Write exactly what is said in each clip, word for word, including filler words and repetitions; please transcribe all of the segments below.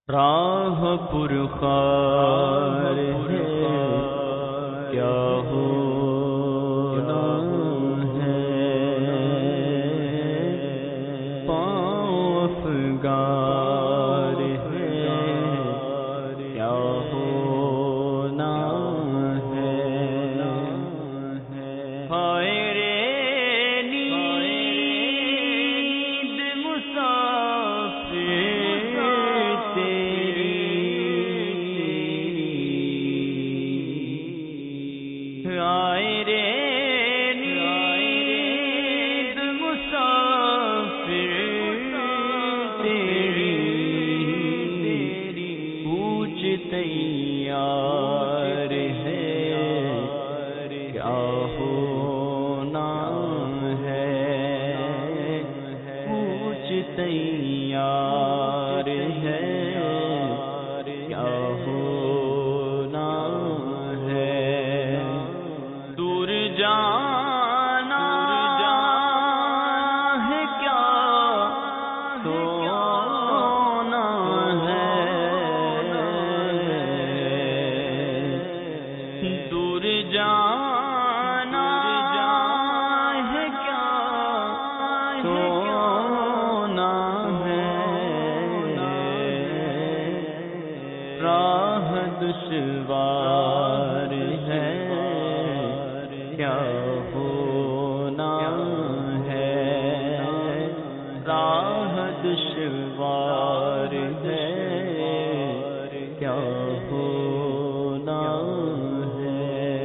راہ پرخار ہے کیا ہونا ہے، پاؤں افگار ہے کیا ہونا ہے، ہائے رے نیند مسافر آئے رے نیند مسافر تیری، پوچھ تیار ہے کیا ہونا ہے، پوچھ تیار ہے کیا ہونا ہے، دور جانا ہے کیا سونا ہے، دور جانا ہے کیا سونا ہے، راہ دشوار ہے کیا ہونا ہے، راہ دشوار ہے کیا ہونا ہے۔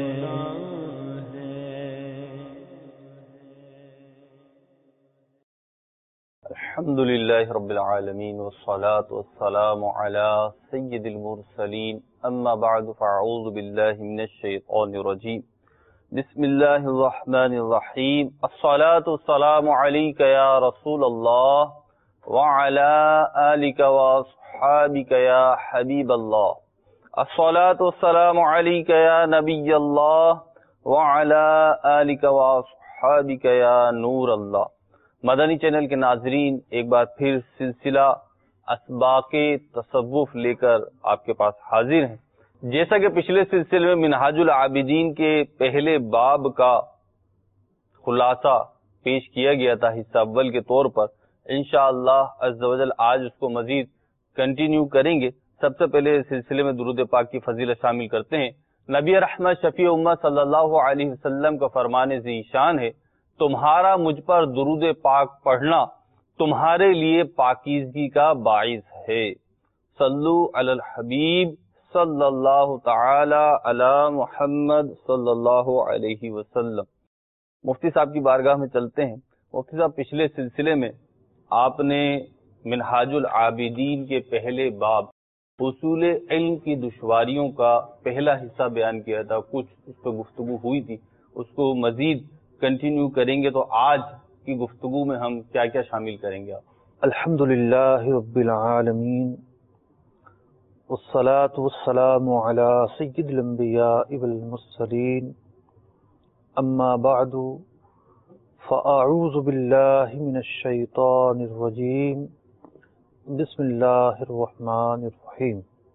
الحمد للہ رب العالمین والصلاة والسلام علی سید المرسلین، اما بعد فاعوذ باللہ من الشیطان الرجیم، بسم اللہ الرحمن الرحیم، الصلاة والسلام علیک یا رسول اللہ وعلی آلک واصحابک یا حبیب اللہ، الصلاة والسلام علیک یا نبی اللہ وعلی آلک واصحابک یا نور اللہ۔ مدنی چینل کے ناظرین، ایک بار پھر سلسلہ اسباق تصوف لے کر آپ کے پاس حاضر ہیں۔ جیسا کہ پچھلے سلسلے میں منہاج العابدین کے پہلے باب کا خلاصہ پیش کیا گیا تھا حصہ اول کے طور پر، انشاءاللہ عز و جل آج اس کو مزید کنٹینیو کریں گے۔ سب سے پہلے سلسلے میں درود پاک کی فضیلت شامل کرتے ہیں۔ نبی رحمت شفیع امت صلی اللہ علیہ وسلم کا فرمان ذیشان ہے، تمہارا مجھ پر درود پاک پڑھنا تمہارے لیے پاکیزگی کا باعث ہے۔ صلو علی الحبیب صلی اللہ تعالی علی محمد صلی اللہ علیہ وسلم۔ مفتی صاحب کی بارگاہ میں چلتے ہیں۔ مفتی صاحب، پچھلے سلسلے میں آپ نے منہاج العابدین کے پہلے باب اصول علم کی دشواریوں کا پہلا حصہ بیان کیا تھا، کچھ اس پہ گفتگو ہوئی تھی، اس کو مزید کنٹینیو کریں گے، تو آج کی گفتگو میں ہم کیا کیا شامل کریں گے آپ؟ الحمدللہ رب العالمین، والصلاة والسلام علی سید الانبیاء والمرسلین، اما بعد فاعوذ باللہ من الشیطان الرجیم، بسم اللہ الرحمن الرحیم۔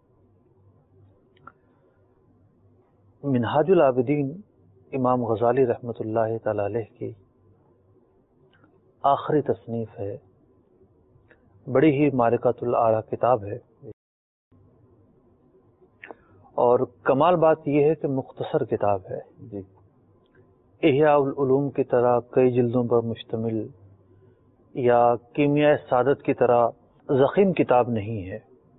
منہاج العابدین امام غزالی رحمۃ اللہ تعالی علیہ کی آخری تصنیف ہے، بڑی ہی معرکۃ الاعلیٰ کتاب ہے، اور کمال بات یہ ہے کہ مختصر کتاب ہے، جی، احیاء العلوم کی طرح کئی جلدوں پر مشتمل یا کیمیاء سعادت کی طرح ضخیم کتاب نہیں ہے۔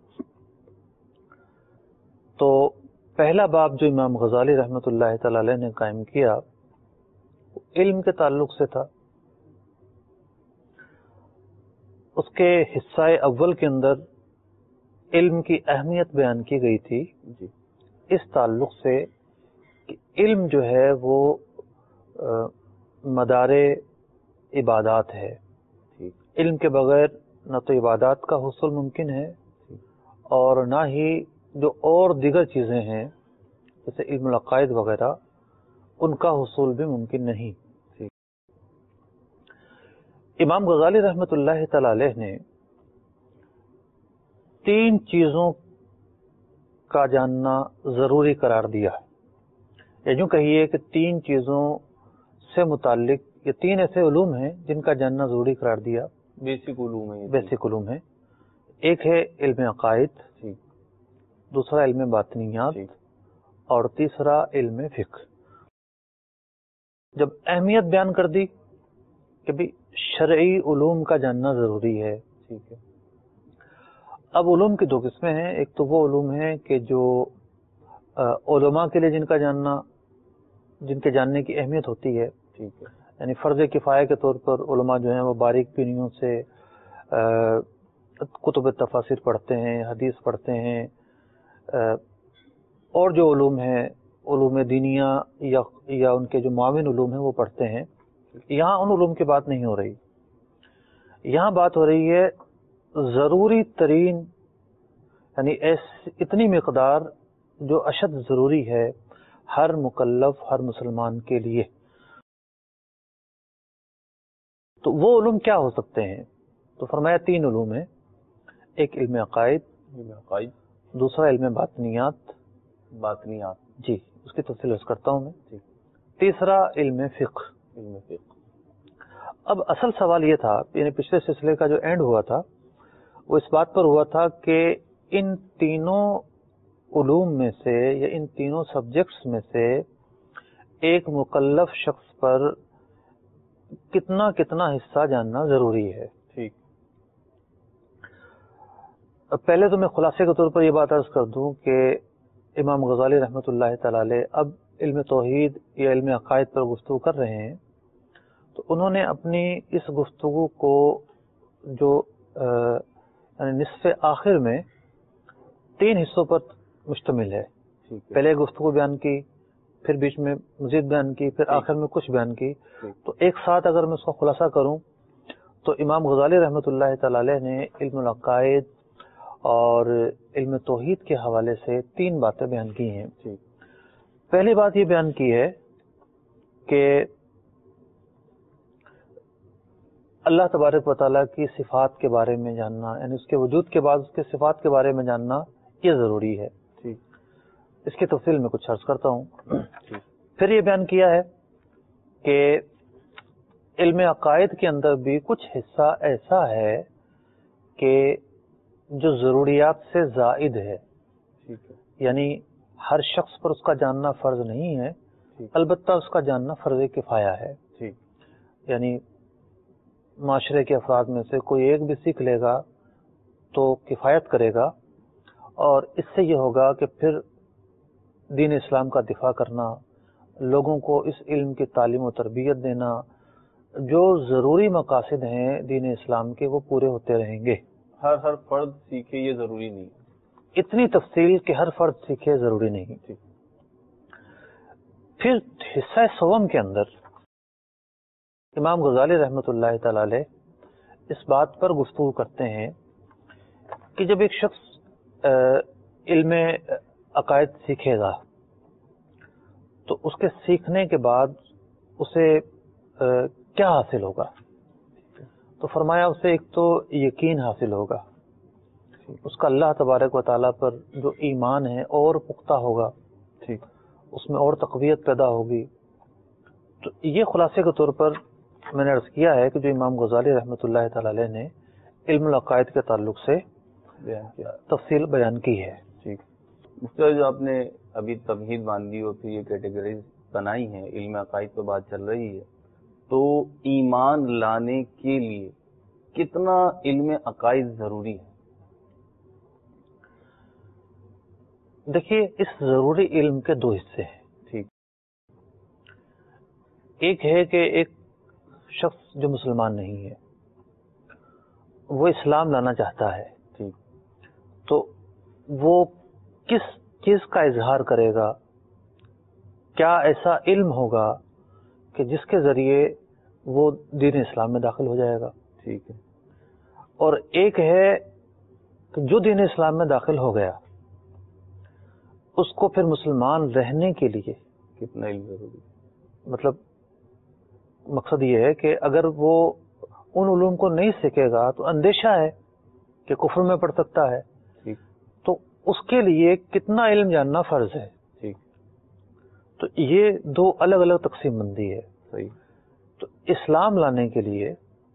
تو پہلا باب جو امام غزالی رحمۃ اللہ تعالی علیہ نے قائم کیا علم کے تعلق سے تھا۔ اس کے حصہ اول کے اندر علم کی اہمیت بیان کی گئی تھی، جی، اس تعلق سے کہ علم جو ہے وہ مدار عبادات ہے، علم کے بغیر نہ تو عبادات کا حصول ممکن ہے اور نہ ہی جو اور دیگر چیزیں ہیں جیسے علم العقائد وغیرہ ان کا حصول بھی ممکن نہیں۔ امام غزالی رحمۃ اللہ تعالی علیہ نے تین چیزوں کا جاننا ضروری قرار دیا ہے، یا یوں کہیے کہ تین چیزوں سے متعلق یہ تین ایسے علوم ہیں جن کا جاننا ضروری قرار دیا، بیسک علوم ہے، بیسک علوم ہے۔ ایک ہے علم عقائد، دوسرا علم باطنیات، اور تیسرا علم فقہ۔ جب اہمیت بیان کر دی کہ بھی شرعی علوم کا جاننا ضروری ہے، ٹھیک ہے، اب علوم کی دو قسمیں ہیں۔ ایک تو وہ علوم ہیں کہ جو علماء کے لیے جن کا جاننا جن کے جاننے کی اہمیت ہوتی ہے، ٹھیک ہے، یعنی فرض کفایہ کے طور پر علماء جو ہیں وہ باریک بینیوں سے کتب تفاسیر پڑھتے ہیں، حدیث پڑھتے ہیں، اور جو علوم ہیں علوم دینیہ یا یا ان کے جو معاون علوم ہیں وہ پڑھتے ہیں۔ یہاں ان علوم کی بات نہیں ہو رہی، یہاں بات ہو رہی ہے ضروری ترین، یعنی ایس اتنی مقدار جو اشد ضروری ہے ہر مکلف، ہر مسلمان کے لیے۔ تو وہ علوم کیا ہو سکتے ہیں؟ تو فرمایا تین علوم ہیں، ایک علم عقائد، علم عقائد، دوسرا علم باطنیات باطنیات جی اس کی تفصیل عرض کرتا ہوں میں، تیسرا علم فقہ۔ علم فقہ۔ اب اصل سوال یہ تھا، یعنی پچھلے سلسلے کا جو اینڈ ہوا تھا وہ اس بات پر ہوا تھا کہ ان تینوں علوم میں سے یا ان تینوں سبجیکٹس میں سے ایک مکلف شخص پر کتنا کتنا حصہ جاننا ضروری ہے۔ ٹھیک، پہلے تو میں خلاصے کے طور پر یہ بات عرض کر دوں کہ امام غزالی رحمۃ اللہ تعالی علیہ اب علم توحید یا علم عقائد پر گفتگو کر رہے ہیں، تو انہوں نے اپنی اس گفتگو کو جو یعنی نصف آخر میں تین حصوں پر مشتمل ہے۔ پہلے گفتگو بیان کی، پھر بیچ میں مزید بیان کی، پھر آخر میں کچھ بیان کی، تو ایک ساتھ اگر میں اس کا خلاصہ کروں تو امام غزالی رحمۃ اللہ تعالی علیہ نے علم العقائد اور علم توحید کے حوالے سے تین باتیں بیان کی ہیں۔ پہلی بات یہ بیان کی ہے کہ اللہ تبارک و تعالیٰ کی صفات کے بارے میں جاننا، یعنی اس کے وجود کے بعد اس کے صفات کے بارے میں جاننا یہ ضروری ہے۔ اس کی تفصیل میں کچھ عرض کرتا ہوں۔ پھر یہ بیان کیا ہے کہ علم عقائد کے اندر بھی کچھ حصہ ایسا ہے کہ جو ضروریات سے زائد ہے، یعنی ہر شخص پر اس کا جاننا فرض نہیں ہے، البتہ اس کا جاننا فرض کفایہ ہے۔ یعنی معاشرے کے افراد میں سے کوئی ایک بھی سیکھ لے گا تو کفایت کرے گا، اور اس سے یہ ہوگا کہ پھر دین اسلام کا دفاع کرنا، لوگوں کو اس علم کی تعلیم و تربیت دینا، جو ضروری مقاصد ہیں دین اسلام کے وہ پورے ہوتے رہیں گے۔ ہر ہر فرد سیکھے یہ ضروری نہیں، اتنی تفصیل کہ ہر فرد سیکھے ضروری نہیں۔ پھر حصہ سوم کے اندر امام غزالی رحمۃ اللہ تعالی علیہ اس بات پر گفتگو کرتے ہیں کہ جب ایک شخص علم عقائد سیکھے گا تو اس کے سیکھنے کے بعد اسے کیا حاصل ہوگا؟ تو فرمایا اسے ایک تو یقین حاصل ہوگا، اس کا اللہ تبارک و تعالیٰ پر جو ایمان ہے اور پختہ ہوگا، ٹھیک، اس میں اور تقویت پیدا ہوگی۔ تو یہ خلاصے کے طور پر میں نے عرض کیا ہے کہ جو امام غزالی رحمۃ اللہ تعالی علیہ نے علم العقائد کے تعلق سے تفصیل بیان کی ہے۔ ٹھیک، جو آپ نے ابھی تمہید باندھی اور پھر یہ کیٹیگریز بنائی ہیں، علم عقائد پہ بات چل رہی ہے، تو ایمان لانے کے لیے کتنا علم عقائد ضروری ہے؟ دیکھیے، اس ضروری علم کے دو حصے ہیں۔ ٹھیک، ایک ہے کہ ایک شخص جو مسلمان نہیں ہے وہ اسلام لانا چاہتا ہے، ٹھیک، تو وہ کس چیز کا اظہار کرے گا؟ کیا ایسا علم ہوگا کہ جس کے ذریعے وہ دین اسلام میں داخل ہو جائے گا؟ ٹھیک ہے۔ اور ایک ہے کہ جو دین اسلام میں داخل ہو گیا اس کو پھر مسلمان رہنے کے لیے کتنا علم ضروری ہے؟ مطلب مقصد یہ ہے کہ اگر وہ ان علوم کو نہیں سیکھے گا تو اندیشہ ہے کہ کفر میں پڑ سکتا ہے، اس کے لیے کتنا علم جاننا فرض ہے. ٹھیک. تو یہ دو الگ الگ تقسیم بندی ہے. صحیح. تو اسلام لانے کے لیے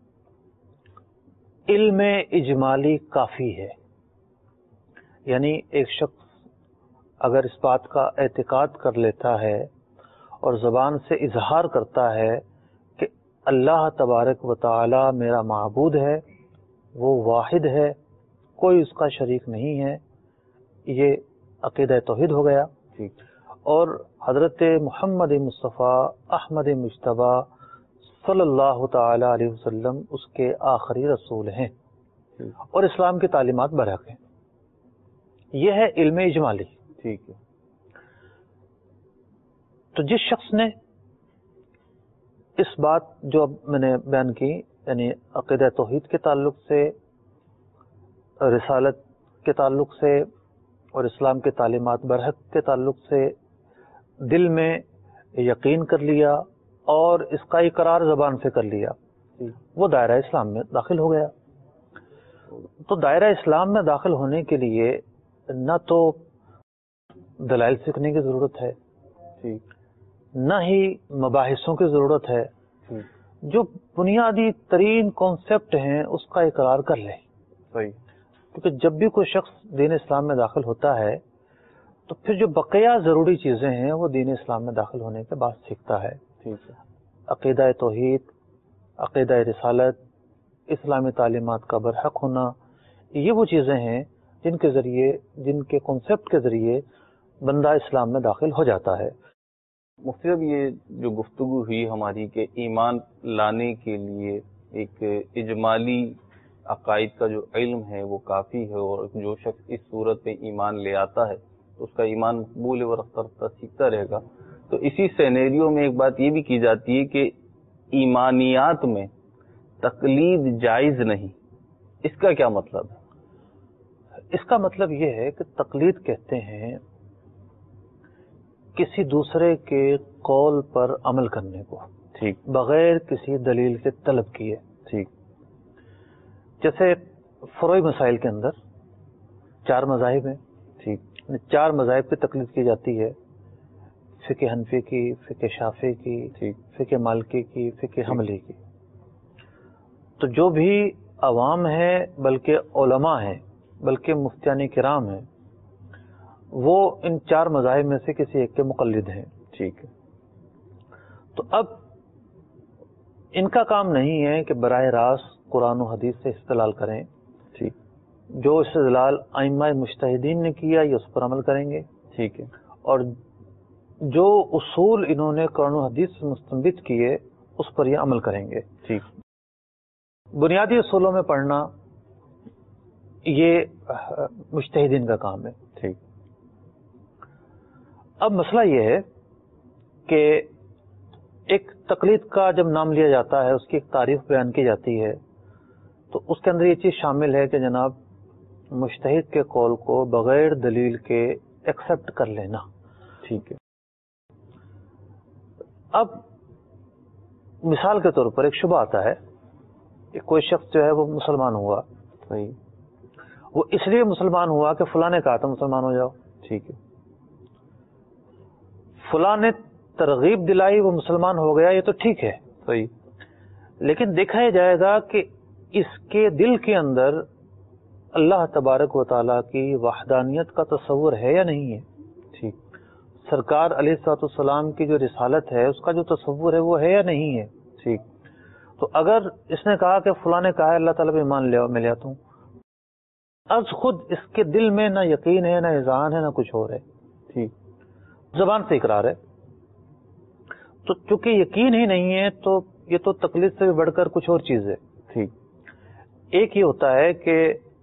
علم اجمالی کافی ہے. یعنی ایک شخص اگر اس بات کا اعتقاد کر لیتا ہے اور زبان سے اظہار کرتا ہے کہ اللہ تبارک و تعالی میرا معبود ہے، وہ واحد ہے، کوئی اس کا شریک نہیں ہے، یہ عقیدہ توحید ہو گیا. ٹھیک. اور حضرت محمد مصطفیٰ احمد مجتبیٰ صلی اللہ تعالی علیہ وسلم اس کے آخری رسول ہیں اور اسلام کی تعلیمات برحق ہیں. یہ ہے علم اجمالی. ٹھیک ہے. تو جس شخص نے اس بات جو اب میں نے بیان کی، یعنی عقیدہ توحید کے تعلق سے، رسالت کے تعلق سے اور اسلام کے تعلیمات برحق کے تعلق سے دل میں یقین کر لیا اور اس کا اقرار زبان سے کر لیا، وہ دائرہ اسلام میں داخل ہو گیا. تو دائرہ اسلام میں داخل ہونے کے لیے نہ تو دلائل سیکھنے کی ضرورت ہے، نہ ہی مباحثوں کی ضرورت ہے. جو بنیادی ترین کانسیپٹ ہیں اس کا اقرار کر لے. صحیح. کیونکہ جب بھی کوئی شخص دین اسلام میں داخل ہوتا ہے تو پھر جو بقیہ ضروری چیزیں ہیں وہ دین اسلام میں داخل ہونے کے بعد سیکھتا ہے. ٹھیک ہے. عقیدہ توحید، عقیدہ رسالت، اسلامی تعلیمات کا برحق ہونا، یہ وہ چیزیں ہیں جن کے ذریعے، جن کے کنسپٹ کے ذریعے بندہ اسلام میں داخل ہو جاتا ہے. مفتی صاحب، یہ جو گفتگو ہوئی ہماری کہ ایمان لانے کے لیے ایک اجمالی عقائد کا جو علم ہے وہ کافی ہے، اور جو شخص اس صورت میں ایمان لے آتا ہے تو اس کا ایمان مقبول و رفتہ رفتہ سیکھتا رہے گا. تو اسی سینیریو میں ایک بات یہ بھی کی جاتی ہے کہ ایمانیات میں تقلید جائز نہیں. اس کا کیا مطلب ہے؟ اس کا مطلب یہ ہے کہ تقلید کہتے ہیں کسی دوسرے کے قول پر عمل کرنے کو، ٹھیک، بغیر کسی دلیل کے طلب کیے. ٹھیک. جیسے فروعی مسائل کے اندر چار مذاہب ہیں. ٹھیک. چار مذاہب کی تقلید کی جاتی ہے، فقہ حنفی کی، فقہ شافعی کی، ٹھیک، فقہ مالکی کی، فقہ حنبلی کی. تو جو بھی عوام ہے، بلکہ علماء ہیں، بلکہ مفتیان کرام ہیں، وہ ان چار مذاہب میں سے کسی ایک کے مقلد ہیں. ٹھیک ہے. تو اب ان کا کام نہیں ہے کہ براہ راست قرآن و حدیث سے استدلال کریں. ٹھیک. جو استدلال ائمہ مجتہدین نے کیا یہ اس پر عمل کریں گے. ٹھیک ہے. اور جو اصول انہوں نے قرآن و حدیث سے مستنبط کیے اس پر یہ عمل کریں گے. ٹھیک. بنیادی اصولوں میں پڑھنا یہ مجتہدین کا کام ہے. ٹھیک. اب مسئلہ یہ ہے کہ ایک تقلید کا جب نام لیا جاتا ہے، اس کی ایک تعریف بیان کی جاتی ہے، تو اس کے اندر یہ چیز شامل ہے کہ جناب مجتہد کے قول کو بغیر دلیل کے ایکسپٹ کر لینا. ٹھیک ہے. اب مثال کے طور پر ایک شبہ آتا ہے کہ کوئی شخص جو ہے وہ مسلمان ہوا. صحیح. وہ اس لیے مسلمان ہوا کہ فلاں نے کہا تھا مسلمان ہو جاؤ. ٹھیک ہے. فلاں نے ترغیب دلائی، وہ مسلمان ہو گیا، یہ تو ٹھیک ہے. صحیح. لیکن دیکھا جائے گا کہ اس کے دل کے اندر اللہ تبارک و تعالیٰ کی وحدانیت کا تصور ہے یا نہیں ہے. ٹھیک. سرکار علیہ الصلوۃ والسلام کی جو رسالت ہے اس کا جو تصور ہے وہ ہے یا نہیں ہے. ٹھیک. تو اگر اس نے کہا کہ فلاں نے کہا ہے اللہ تعالیٰ پہ ایمان لے میں لے آتا ہوں، از خود اس کے دل میں نہ یقین ہے، نہ اذعان ہے، نہ کچھ اور ہے. ٹھیک. زبان سے اقرار ہے. تو چونکہ یقین ہی نہیں ہے تو یہ تو تقلید سے بھی بڑھ کر کچھ اور چیز ہے. ٹھیک. ایک یہ ہوتا ہے کہ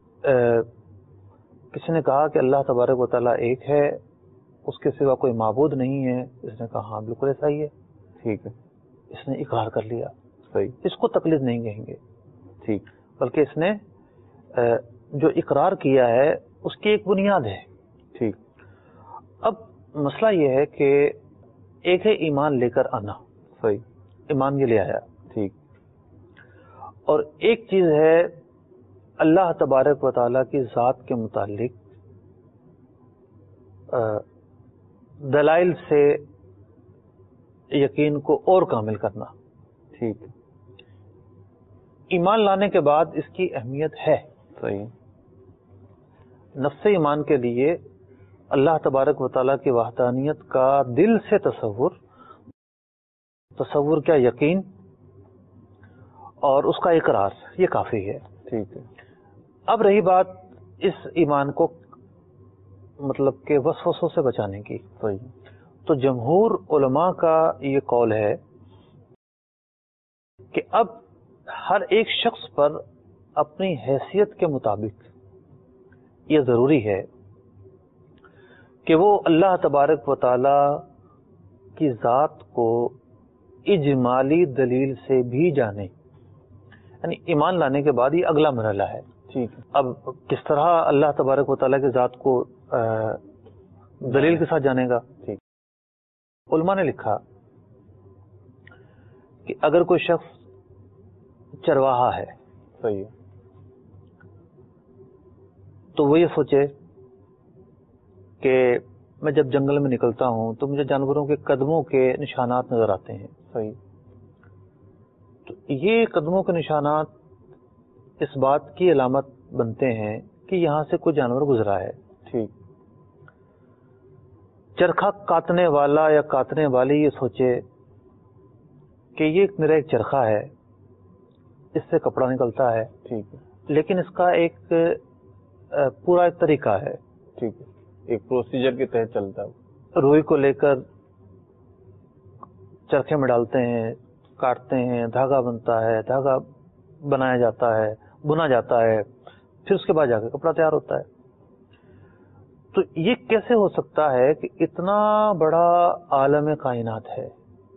کسی نے کہا کہ اللہ تبارک و تعالیٰ ایک ہے، اس کے سوا کوئی معبود نہیں ہے. اس نے کہا ہاں بالکل ایسا ہی ہے. ٹھیک ہے. اس نے اقرار کر لیا. صحیح. اس کو تقلید نہیں کہیں گے. ٹھیک. بلکہ اس نے جو اقرار کیا ہے اس کی ایک بنیاد ہے. ٹھیک. اب مسئلہ یہ ہے کہ ایک ہے ایمان لے کر آنا. صحیح. ایمان یہ لے آیا. ٹھیک. اور ایک چیز ہے اللہ تبارک و تعالیٰ کی ذات کے متعلق دلائل سے یقین کو اور کامل کرنا. ٹھیک. ایمان لانے کے بعد اس کی اہمیت ہے. صحیح. نفس ایمان کے لیے اللہ تبارک و تعالیٰ کی وحدانیت کا دل سے تصور تصور کیا یقین اور اس کا اقرار، یہ کافی ہے. ٹھیک ہے. اب رہی بات اس ایمان کو مطلب کہ وسوسوں سے بچانے کی. صحیح. تو جمہور علماء کا یہ قول ہے کہ اب ہر ایک شخص پر اپنی حیثیت کے مطابق یہ ضروری ہے کہ وہ اللہ تبارک و تعالی کی ذات کو اجمالی دلیل سے بھی جانے. یعنی ایمان لانے کے بعد یہ اگلا مرحلہ ہے. ٹھیک ہے. اب کس طرح اللہ تبارک و تعالیٰ کی ذات کو دلیل کے ساتھ جانے گا؟ ٹھیک. علماء نے لکھا کہ اگر کوئی شخص چرواہا ہے، صحیح، تو وہ یہ سوچے کہ میں جب جنگل میں نکلتا ہوں تو مجھے جانوروں کے قدموں کے نشانات نظر آتے ہیں. صحیح. تو یہ قدموں کے نشانات اس بات کی علامت بنتے ہیں کہ یہاں سے کوئی جانور گزرا ہے. ٹھیک. چرخا کاٹنے والا یا کاٹنے والی یہ سوچے کہ یہ میرا ایک چرخا ہے، اس سے کپڑا نکلتا ہے. ٹھیک ہے. لیکن اس کا ایک پورا ایک طریقہ ہے. ٹھیک ہے. ایک پروسیجر کے تحت چلتا ہے. روئی کو لے کر چرخے میں ڈالتے ہیں، کاٹتے ہیں، دھاگا بنتا ہے، دھاگا بنایا جاتا ہے، بنا جاتا ہے، پھر اس کے بعد جا کے کپڑا تیار ہوتا ہے. تو یہ کیسے ہو سکتا ہے کہ اتنا بڑا عالم کائنات ہے،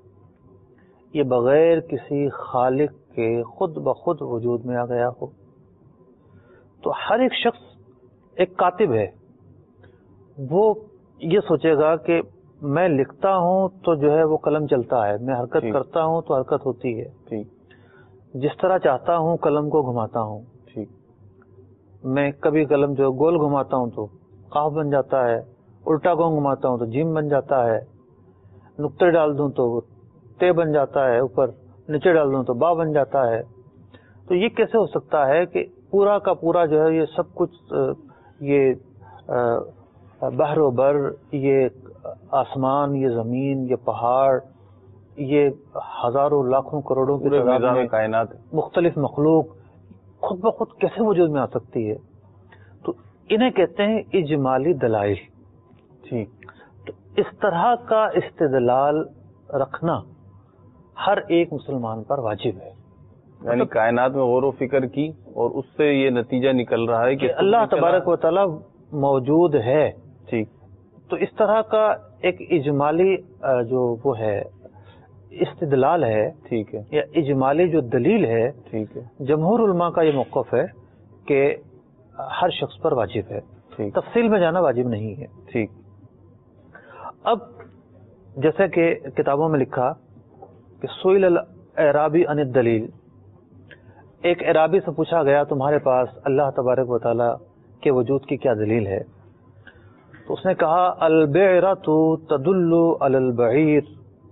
یہ بغیر کسی خالق کے خود بخود وجود میں آ گیا ہو؟ تو ہر ایک شخص ایک کاتب ہے، وہ یہ سوچے گا کہ میں لکھتا ہوں تو جو ہے وہ قلم چلتا ہے، میں حرکت ٹھیک. کرتا ہوں تو حرکت ہوتی ہے. ٹھیک. جس طرح چاہتا ہوں قلم کو گھماتا ہوں. ٹھیک. میں کبھی قلم جو گول گھماتا ہوں تو قاف بن جاتا ہے، الٹا گون گھماتا ہوں تو جیم بن جاتا ہے، نقطے ڈال دوں تو تے بن جاتا ہے، اوپر نیچے ڈال دوں تو با بن جاتا ہے. تو یہ کیسے ہو سکتا ہے کہ پورا کا پورا جو ہے یہ سب کچھ، یہ بحر و بر، یہ آسمان، یہ زمین، یہ پہاڑ، یہ ہزاروں لاکھوں کروڑوں کی تعداد میں کائنات، مختلف مخلوق خود بخود کیسے وجود میں آ سکتی ہے؟ تو انہیں کہتے ہیں اجمالی دلائل. ٹھیک. تو اس طرح کا استدلال رکھنا ہر ایک مسلمان پر واجب ہے. یعنی کائنات میں غور و فکر کی اور اس سے یہ نتیجہ نکل رہا ہے کہ اللہ تبارک و تعالی موجود ہے. ٹھیک. تو اس طرح کا ایک اجمالی جو وہ ہے استدلال ہے، ٹھیک ہے، یا اجمالی جو دلیل ہے، ٹھیک ہے، جمہور علماء کا یہ موقف ہے کہ ہر شخص پر واجب ہے. ٹھیک. تفصیل میں جانا واجب نہیں ہے. ٹھیک. اب جیسے کہ کتابوں میں لکھا کہ سئل الاعرابی عن الدلیل، ایک اعرابی سے پوچھا گیا تمہارے پاس اللہ تبارک و تعالی کے وجود کی کیا دلیل ہے؟ تو اس نے کہا البعرۃ تدل علی البعیر،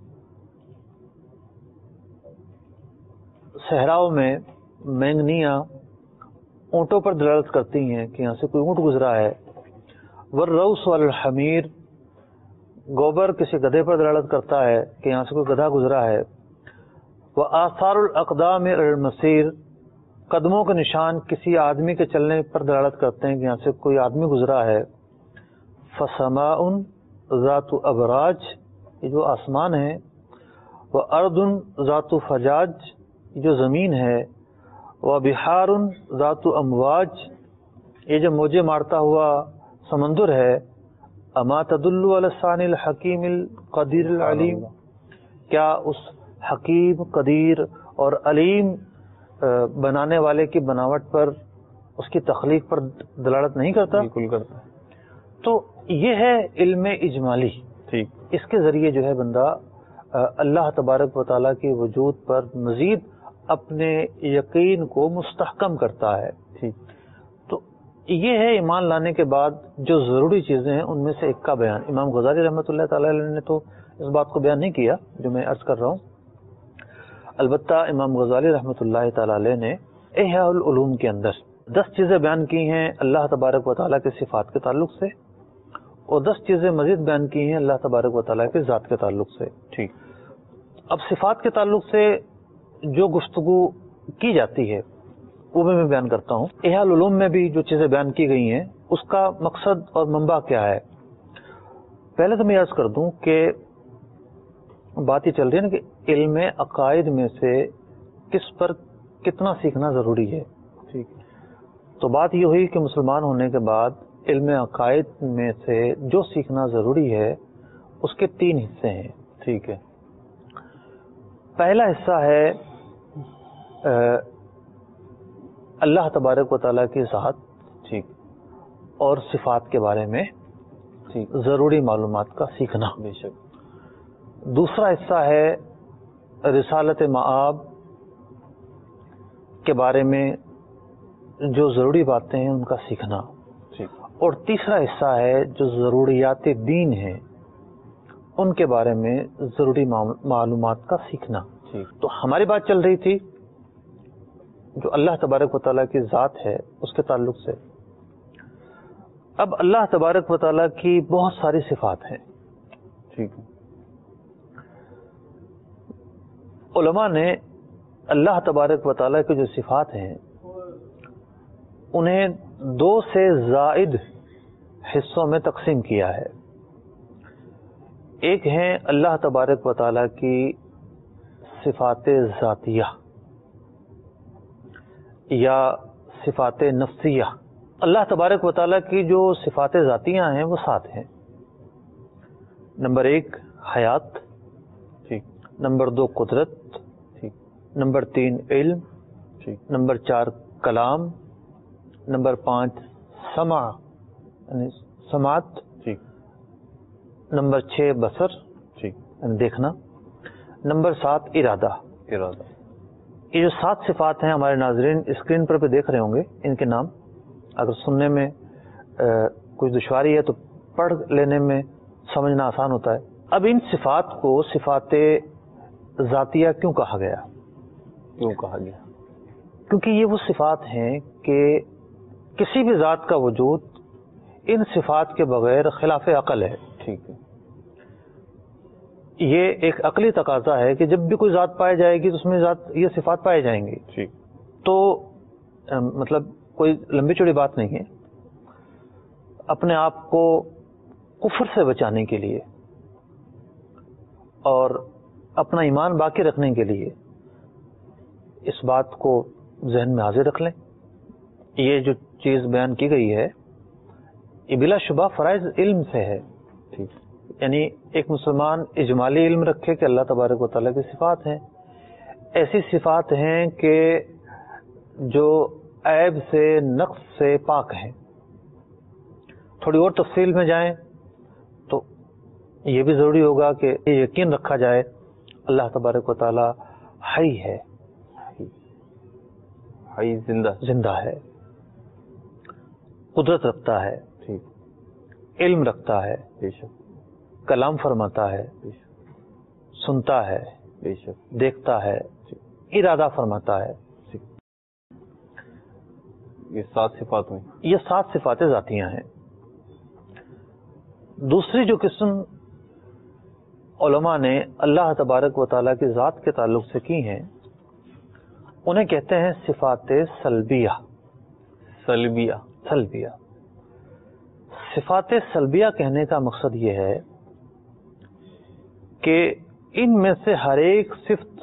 صحراؤں میں مینگنیاں اونٹوں پر دلالت کرتی ہیں کہ یہاں سے کوئی اونٹ گزرا ہے. والروث والحمیر، گوبر کسی گدھے پر دلالت کرتا ہے کہ یہاں سے کوئی گدھا گزرا ہے. وآثار الاقدام علی المسیر، قدموں کے نشان کسی آدمی کے چلنے پر دلالت کرتے ہیں کہ یہاں سے کوئی آدمی گزرا ہے. فسماء ذات ابراج، یہ جو آسمان ہے، وارض ذات فجاج، یہ جو زمین ہے، وبحار ذات امواج، یہ جو موجیں مارتا ہوا سمندر ہے. اما تدل علی الثانی الحکیم القدیر العلیم، کیا اس حکیم، قدیر اور علیم بنانے والے کی بناوٹ پر، اس کی تخلیق پر دلالت نہیں کرتا؟ بالکل کرتا ہے. تو یہ ہے علم اجمالی. ٹھیک. اس کے ذریعے جو ہے بندہ اللہ تبارک و تعالیٰ کے وجود پر مزید اپنے یقین کو مستحکم کرتا ہے. ٹھیک. تو یہ ہے ایمان لانے کے بعد جو ضروری چیزیں ہیں ان میں سے ایک کا بیان. امام غزالی رحمۃ اللہ تعالی علیہ نے تو اس بات کو بیان نہیں کیا جو میں عرض کر رہا ہوں. البتہ امام غزالی رحمۃ اللہ تعالی علیہ نے احیاء العلوم کے اندر دس چیزیں بیان کی ہیں اللہ تبارک و تعالیٰ کے صفات کے تعلق سے، اور دس چیزیں مزید بیان کی ہیں اللہ تبارک و تعالیٰ کے ذات کے تعلق سے. ٹھیک. اب صفات کے تعلق سے جو گفتگو کی جاتی ہے وہ بھی میں بیان کرتا ہوں. احیاء العلوم میں بھی جو چیزیں بیان کی گئی ہیں اس کا مقصد اور منبع کیا ہے. پہلے تو میں عرض کر دوں کہ بات یہ چل رہی ہے نا کہ علم عقائد میں سے کس پر کتنا سیکھنا ضروری ہے. ٹھیک. تو بات یہ ہوئی کہ مسلمان ہونے کے بعد علم عقائد میں سے جو سیکھنا ضروری ہے اس کے تین حصے ہیں. ٹھیک ہے. پہلا حصہ ہے اللہ تبارک و تعالیٰ کی ذات، ٹھیک، اور صفات کے بارے میں ٹھیک ضروری معلومات کا سیکھنا. بے شک. دوسرا حصہ ہے رسالت مآب کے بارے میں جو ضروری باتیں ہیں ان کا سیکھنا. ٹھیک. اور تیسرا حصہ ہے جو ضروریات دین ہیں ان کے بارے میں ضروری معلومات کا سیکھنا. ٹھیک. تو ہماری بات چل رہی تھی جو اللہ تبارک و تعالیٰ کی ذات ہے اس کے تعلق سے. اب اللہ تبارک و تعالیٰ کی بہت ساری صفات ہیں. ٹھیک. علماء نے اللہ تبارک و تعالیٰ کی جو صفات ہیں انہیں دو سے زائد حصوں میں تقسیم کیا ہے. ایک ہیں اللہ تبارک و تعالیٰ کی صفات ذاتیہ یا صفات نفسیہ. اللہ تبارک و تعالیٰ کی جو صفات ذاتیہ ہیں وہ سات ہیں. نمبر ایک حیات، ٹھیک. نمبر دو قدرت، ٹھیک. نمبر تین علم، ٹھیک. نمبر چار کلام، نمبر پانچ سمع یعنی سماعت، ٹھیک. نمبر چھ بصر ٹھیک. یعنی دیکھنا، نمبر سات ارادہ. ارادہ. یہ جو سات صفات ہیں ہمارے ناظرین اسکرین پر بھی دیکھ رہے ہوں گے ان کے نام. اگر سننے میں کچھ دشواری ہے تو پڑھ لینے میں سمجھنا آسان ہوتا ہے. اب ان صفات کو صفات ذاتیہ کیوں کہا گیا؟ کیوں کہا گیا؟ کیونکہ یہ وہ صفات ہیں کہ کسی بھی ذات کا وجود ان صفات کے بغیر خلاف عقل ہے. ٹھیک ہے. یہ ایک عقلی تقاضا ہے کہ جب بھی کوئی ذات پائی جائے گی تو اس میں ذات یہ صفات پائی جائیں گی. ٹھیک. تو مطلب کوئی لمبی چوڑی بات نہیں ہے. اپنے آپ کو کفر سے بچانے کے لیے اور اپنا ایمان باقی رکھنے کے لیے اس بات کو ذہن میں حاضر رکھ لیں. یہ جو چیز بیان کی گئی ہے یہ بلا شبہ فرائض علم سے ہے. ٹھیک. یعنی ایک مسلمان اجمالی علم رکھے کہ اللہ تبارک و تعالیٰ کی صفات ہیں. ایسی صفات ہیں کہ جو عیب سے نقص سے پاک ہیں. تھوڑی اور تفصیل میں جائیں تو یہ بھی ضروری ہوگا کہ یہ یقین رکھا جائے اللہ تبارک و تعالیٰ حی ہے، حی زندہ زندہ ہے، قدرت رکھتا ہے، ٹھیک. علم رکھتا ہے، بے شک. کلام فرماتا ہے، بے شک. سنتا ہے، بے شک. دیکھتا ہے، ارادہ فرماتا ہے. یہ سات صفات ہوئی. یہ سات صفات ذاتیہ ہیں. دوسری جو قسم علماء نے اللہ تبارک و تعالیٰ کی ذات کے تعلق سے کی ہیں انہیں کہتے ہیں صفات سلبیہ. سلبیہ. سلبیہ. صفات سلبیہ کہنے کا مقصد یہ ہے کہ ان میں سے ہر ایک صفت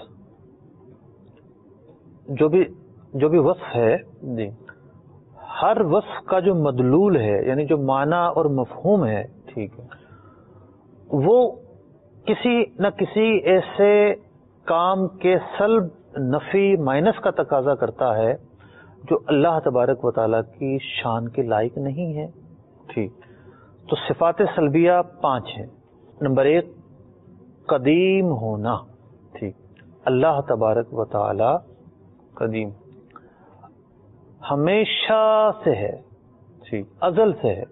جو بھی جو بھی وصف ہے، جی، ہر وصف کا جو مدلول ہے یعنی جو معنی اور مفہوم ہے، ٹھیک ہے، وہ کسی نہ کسی ایسے کام کے سلب، نفی، مائنس کا تقاضا کرتا ہے جو اللہ تبارک و تعالیٰ کی شان کے لائق نہیں ہے. ٹھیک. تو صفات سلبیہ پانچ ہیں. نمبر ایک قدیم ہونا. ٹھیک. اللہ تبارک و تعالیٰ قدیم، ہمیشہ سے ہے. ٹھیک، ازل سے ہے،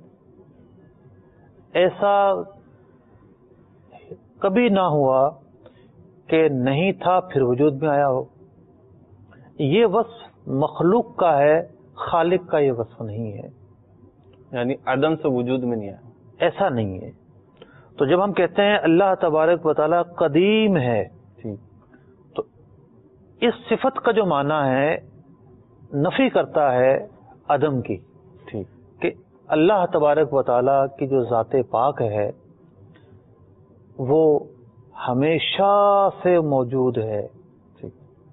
ایسا کبھی نہ ہوا کہ نہیں تھا پھر وجود میں آیا ہو. یہ وصف مخلوق کا ہے، خالق کا یہ وصف نہیں ہے. یعنی عدم سے وجود میں نہیں آیا، ایسا نہیں ہے. تو جب ہم کہتے ہیں اللہ تبارک و تعالیٰ قدیم ہے، ٹھیک، تو اس صفت کا جو معنی ہے نفی کرتا ہے عدم کی، ٹھیک، کہ اللہ تبارک و تعالیٰ کی جو ذات پاک ہے وہ ہمیشہ سے موجود ہے. ٹھیک،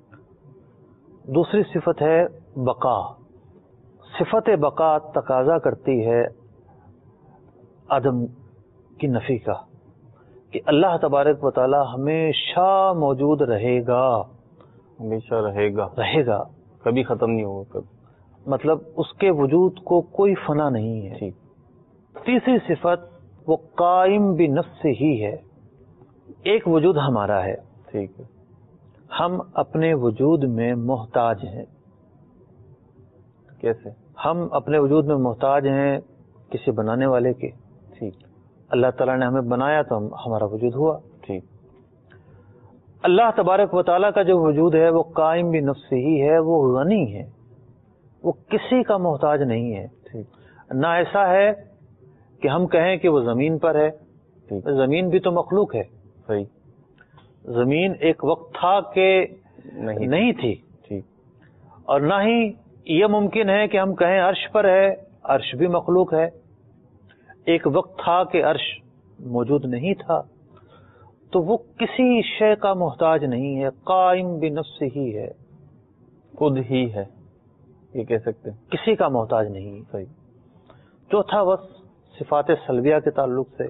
دوسری صفت ہے بقا. صفت بقا تقاضا کرتی ہے عدم کی نفی کا، کہ اللہ تبارک و تعالی ہمیشہ موجود رہے گا. ہمیشہ رہے گا، رہے گا کبھی ختم نہیں ہوگا. کبھی مطلب اس کے وجود کو کوئی فنا نہیں ہے. ٹھیک، تیسری صفت وہ قائم بنفس ہی ہے. ایک وجود ہمارا ہے، ٹھیک ہے، ہم اپنے وجود میں محتاج ہیں. کیسے؟ ہم اپنے وجود میں محتاج ہیں کسی بنانے والے کے. ٹھیک، اللہ تعالیٰ نے ہمیں بنایا تو ہم ہمارا وجود ہوا. ٹھیک، اللہ تبارک و تعالیٰ کا جو وجود ہے وہ قائم بھی نفس ہی ہے، وہ غنی ہے، وہ کسی کا محتاج نہیں ہے. ٹھیک، نہ ایسا ہے کہ ہم کہیں کہ وہ زمین پر ہے. ٹھیک، زمین بھی تو مخلوق ہے. صحیح، زمین ایک وقت تھا کہ نہیں نہیں تھی. ٹھیک، اور نہ ہی یہ ممکن ہے کہ ہم کہیں عرش پر ہے، عرش بھی مخلوق ہے. ایک وقت تھا کہ عرش موجود نہیں تھا. تو وہ کسی شے کا محتاج نہیں ہے، قائم بنفس ہی ہے، خود ہی ہے، یہ کہہ سکتے ہیں. کسی کا محتاج نہیں. صحیح، چوتھا بس صفات سلبیہ کے تعلق سے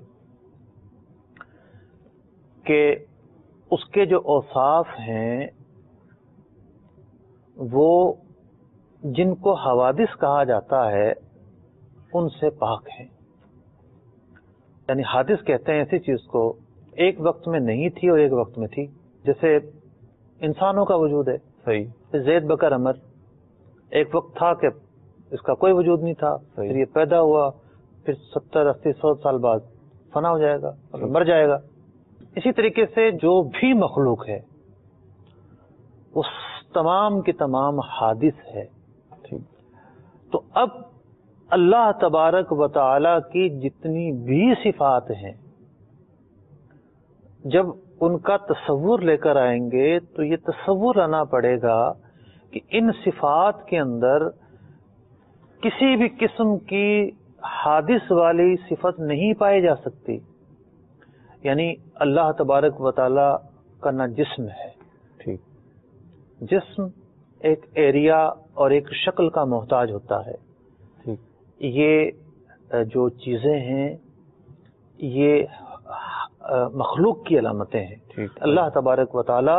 کہ اس کے جو اوصاف ہیں وہ جن کو حوادث کہا جاتا ہے ان سے پاک ہیں. یعنی حادث کہتے ہیں ایسی چیز کو ایک وقت میں نہیں تھی اور ایک وقت میں تھی. جیسے انسانوں کا وجود ہے، صحیح، زید بکر عمر، ایک وقت تھا کہ اس کا کوئی وجود نہیں تھا، صحیح. پھر یہ پیدا ہوا، پھر ستر اسی سو سال بعد فنا ہو جائے گا، مطلب مر جائے گا. اسی طریقے سے جو بھی مخلوق ہے وہ تمام کی تمام حادث ہے. ٹھیک، تو اب اللہ تبارک و تعالی کی جتنی بھی صفات ہیں جب ان کا تصور لے کر آئیں گے تو یہ تصور لانا پڑے گا کہ ان صفات کے اندر کسی بھی قسم کی حادث والی صفت نہیں پائی جا سکتی. یعنی اللہ تبارک و تعالی کا نہ جسم ہے. ٹھیک، جسم ایک ایریا اور ایک شکل کا محتاج ہوتا ہے. ٹھیک، یہ جو چیزیں ہیں یہ مخلوق کی علامتیں ہیں. ٹھیک، اللہ تبارک و تعالی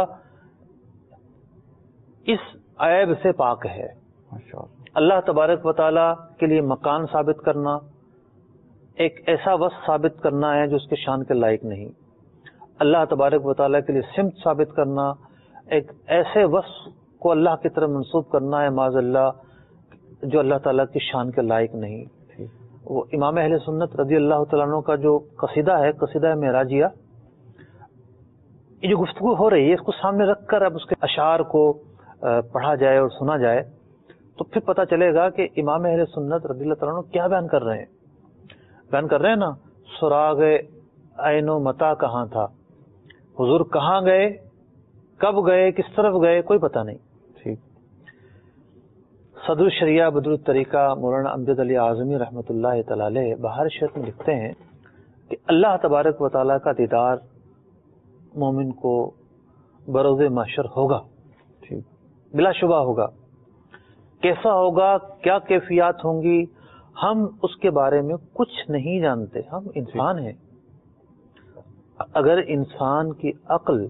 اس عیب سے پاک ہے. ماشاء اللہ. اللہ تبارک و تعالی کے لیے مکان ثابت کرنا ایک ایسا وصف ثابت کرنا ہے جو اس کے شان کے لائق نہیں. اللہ تبارک و تعالی کے لیے سمت ثابت کرنا ایک ایسے وصف کو اللہ کی طرف منسوب کرنا ہے معاذ اللہ جو اللہ تعالیٰ کی شان کے لائق نہیں. وہ امام اہل سنت رضی اللہ تعالیٰ عنہ کا جو قصیدہ ہے، قصیدہ معراجیہ، یہ جو گفتگو ہو رہی ہے اس کو سامنے رکھ کر اب اس کے اشعار کو پڑھا جائے اور سنا جائے تو پھر پتہ چلے گا کہ امام اہل سنت رضی اللہ تعالیٰ عنہ کیا بیان کر رہے ہیں. بیان کر رہے ہیں نا، سراغ عین و متا کہاں تھا، حضور کہاں گئے، کب گئے، کس طرف گئے، کوئی پتہ نہیں. ٹھیک، صدر الشریعہ بدر الطریقہ مولانا امجد علی اعظمی رحمۃ اللہ تعالی علیہ بہار شیخ میں لکھتے ہیں کہ اللہ تبارک و تعالیٰ کا دیدار مومن کو بروز محشر ہوگا. ٹھیک، بلا شبہ ہوگا. کیسا ہوگا، کیا کیفیات ہوں گی، ہم اس کے بارے میں کچھ نہیں جانتے. ہم انسان ہیں. اگر انسان کی عقل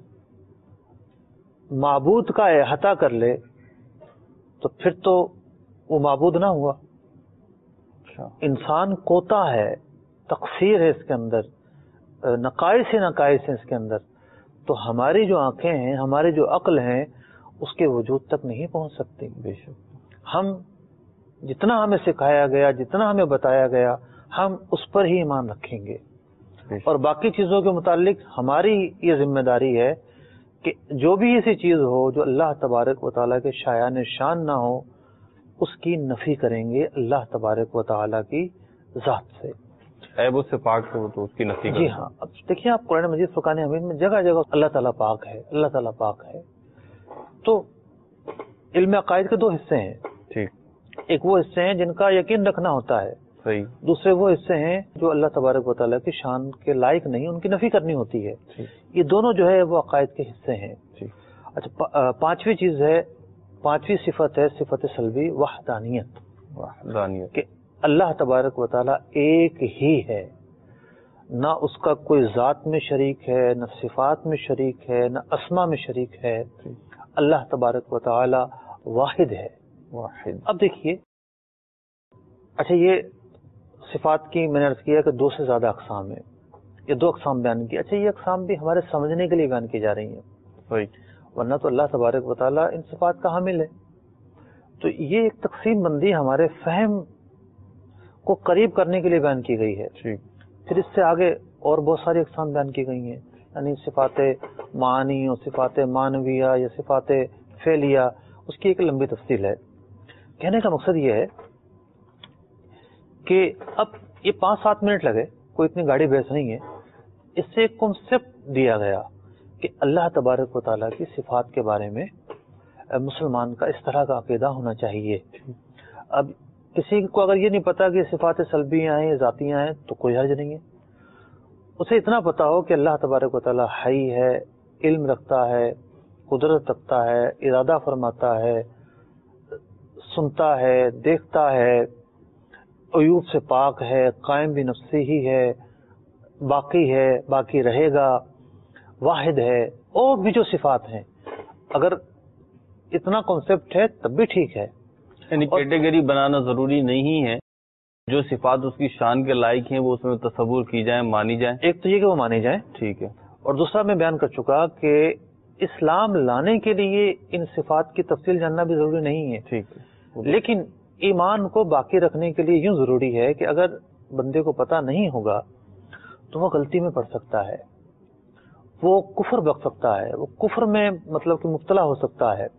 معبود کا احاطہ کر لے تو پھر تو وہ معبود نہ ہوا. انسان کوتا ہے، تقصیر ہے اس کے اندر، نقائص ہی نقائص ہیں اس کے اندر. تو ہماری جو آنکھیں ہیں، ہماری جو عقل ہیں، اس کے وجود تک نہیں پہنچ سکتی. بے شک. ہم جتنا ہمیں سکھایا گیا، جتنا ہمیں بتایا گیا، ہم اس پر ہی ایمان رکھیں گے، اور باقی چیزوں کے متعلق ہماری یہ ذمہ داری ہے کہ جو بھی ایسی چیز ہو جو اللہ تبارک و تعالیٰ کے شایان شان نہ ہو، اس کی نفی کریں گے اللہ تبارک و تعالیٰ کی ذات سے، عیب سے پاک ہو تو اس کی نفی کریں۔ جی ہاں، اب دیکھیے آپ قرآن مجید فرقان حمید میں جگہ جگہ اللہ تعالیٰ پاک ہے، اللہ تعالیٰ پاک ہے۔ تو علم عقائد کے دو حصے ہیں، ٹھیک، ایک وہ حصے ہیں جن کا یقین رکھنا ہوتا ہے، صحیح، دوسرے وہ حصے ہیں جو اللہ تبارک و تعالیٰ کی شان کے لائق نہیں، ان کی نفی کرنی ہوتی ہے۔ یہ دونوں جو ہے وہ عقائد کے حصے ہیں۔ اچھا، پانچویں چیز ہے، پانچویں صفت ہے صفت سلبی، وحدانیت، وحدانیت، کہ اللہ تبارک و تعالیٰ ایک ہی ہے، نہ اس کا کوئی ذات میں شریک ہے، نہ صفات میں شریک ہے، نہ اسما میں شریک ہے، اللہ تبارک و تعالیٰ واحد ہے، واحد۔ اب دیکھیے، اچھا یہ صفات کی میں نے عرض کیا کہ دو سے زیادہ اقسام ہیں، یہ دو اقسام بیان کی۔ اچھا یہ اقسام بھی ہمارے سمجھنے کے لیے بیان کی جا رہی ہیں، صحیح، ورنہ تو اللہ تبارک و تعالیٰ ان صفات کا حامل ہے۔ تو یہ ایک تقسیم بندی ہمارے فہم کو قریب کرنے کے لیے بیان کی گئی ہے۔ پھر اس سے آگے اور بہت ساری اقسام بیان کی گئی ہیں، یعنی صفات معانی اور صفات معنویہ یا صفات فعلیہ، اس کی ایک لمبی تفصیل ہے۔ کہنے کا مقصد یہ ہے کہ اب یہ پانچ سات منٹ لگے، کوئی اتنی گاڑی بحث نہیں ہے، اس سے ایک کنسپٹ دیا گیا کہ اللہ تبارک و تعالیٰ کی صفات کے بارے میں مسلمان کا اس طرح کا عقیدہ ہونا چاہیے۔ اب کسی کو اگر یہ نہیں پتا کہ صفات سلبیاں ہیں، ذاتیاں ہیں، تو کوئی حرج نہیں ہے، اسے اتنا پتا ہو کہ اللہ تبارک و تعالیٰ حی ہے، علم رکھتا ہے، قدرت رکھتا ہے، ارادہ فرماتا ہے، سنتا ہے، دیکھتا ہے، عیوب سے پاک ہے، قائم بھی نفسی ہی ہے، باقی ہے، باقی رہے گا، واحد ہے، اور بھی جو صفات ہیں، اگر اتنا کنسپٹ ہے تب بھی ٹھیک ہے۔ یعنی کیٹیگری بنانا ضروری نہیں ہے، جو صفات اس کی شان کے لائق ہیں وہ اس میں تصور کی جائیں، مانی جائیں۔ ایک تو یہ کہ وہ مانی جائیں، ٹھیک ہے، اور دوسرا میں بیان کر چکا کہ اسلام لانے کے لیے ان صفات کی تفصیل جاننا بھی ضروری نہیں ہے، ٹھیک ہے، لیکن ایمان کو باقی رکھنے کے لیے یوں ضروری ہے کہ اگر بندے کو پتہ نہیں ہوگا تو وہ غلطی میں پڑ سکتا ہے، وہ کفر بک سکتا ہے، وہ کفر میں مطلب کہ مبتلا ہو سکتا ہے۔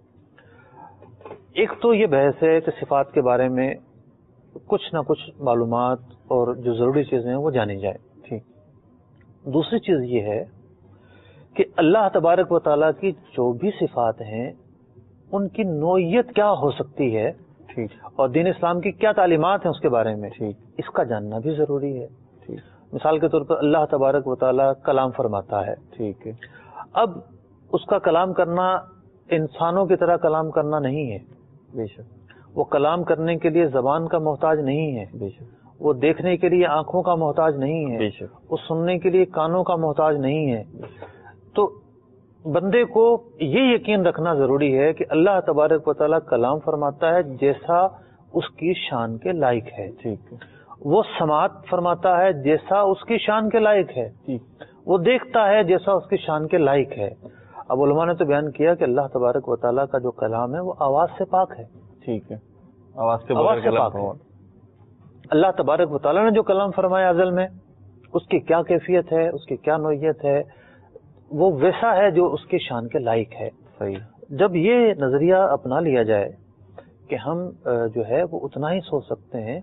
ایک تو یہ بحث ہے کہ صفات کے بارے میں کچھ نہ کچھ معلومات اور جو ضروری چیزیں ہیں وہ جانی جائیں، ٹھیک۔ دوسری چیز یہ ہے کہ اللہ تبارک و تعالیٰ کی جو بھی صفات ہیں ان کی نوعیت کیا ہو سکتی ہے، ٹھیک، اور دین اسلام کی کیا تعلیمات ہیں اس کے بارے میں، ٹھیک، اس کا جاننا بھی ضروری ہے، ٹھیک۔ مثال کے طور پر اللہ تبارک و تعالیٰ کلام فرماتا ہے، ٹھیک ہے، اب اس کا کلام کرنا انسانوں کی طرح کلام کرنا نہیں ہے، بے شک، وہ کلام کرنے کے لیے زبان کا محتاج نہیں ہے، بے شک، وہ دیکھنے کے لیے آنکھوں کا محتاج نہیں ہے، بے شک، وہ سننے کے لیے کانوں کا محتاج نہیں ہے۔ تو بندے کو یہ یقین رکھنا ضروری ہے کہ اللہ تبارک و تعالیٰ کلام فرماتا ہے جیسا اس کی شان کے لائق ہے، ٹھیک ہے، وہ سماعت فرماتا ہے جیسا اس کی شان کے لائق ہے، وہ دیکھتا ہے جیسا اس کی شان کے لائق ہے۔ اب علماء نے تو بیان کیا کہ اللہ تبارک و تعالیٰ کا جو کلام ہے وہ آواز سے پاک ہے، ٹھیک ہے، آواز کے آواز بغیر سے کلام پاک ہے۔ اللہ تبارک و تعالیٰ نے جو کلام فرمایا ازل میں، اس کی کیا کیفیت ہے، اس کی کیا نوعیت ہے، وہ ویسا ہے جو اس کی شان کے لائق ہے، صحیح۔ جب یہ نظریہ اپنا لیا جائے کہ ہم جو ہے وہ اتنا ہی سوچ سکتے ہیں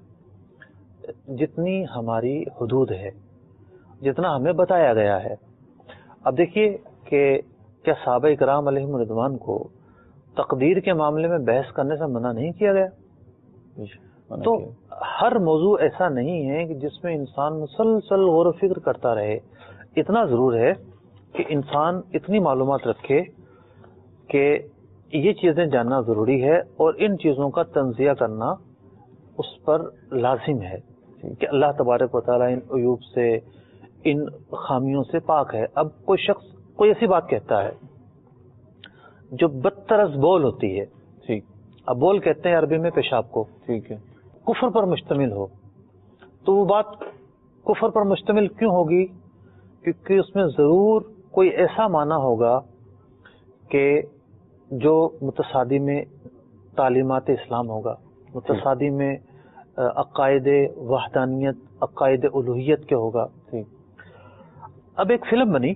جتنی ہماری حدود ہے، جتنا ہمیں بتایا گیا ہے۔ اب دیکھیے کہ کیا صحابہ کرام علیہم رضوان کو تقدیر کے معاملے میں بحث کرنے سے منع نہیں کیا گیا؟ تو ہر موضوع ایسا نہیں ہے کہ جس میں انسان مسلسل غور و فکر کرتا رہے، اتنا ضرور ہے کہ انسان اتنی معلومات رکھے کہ یہ چیزیں جاننا ضروری ہے، اور ان چیزوں کا تنزیہ کرنا اس پر لازم ہے کہ اللہ تبارک و تعالیٰ ان عیوب سے، ان خامیوں سے پاک ہے۔ اب کوئی شخص کوئی ایسی بات کہتا ہے جو بدترز بول ہوتی ہے، ٹھیک، اب بول کہتے ہیں عربی میں پیشاب کو، ٹھیک ہے، کفر پر مشتمل ہو، تو وہ بات کفر پر مشتمل کیوں ہوگی؟ کیونکہ اس میں ضرور کوئی ایسا معنی ہوگا کہ جو متصادی میں تعلیمات اسلام ہوگا، متصادی میں عقائد وحدانیت، عقائد الوہیت کے ہوگا. اب ایک فلم بنی،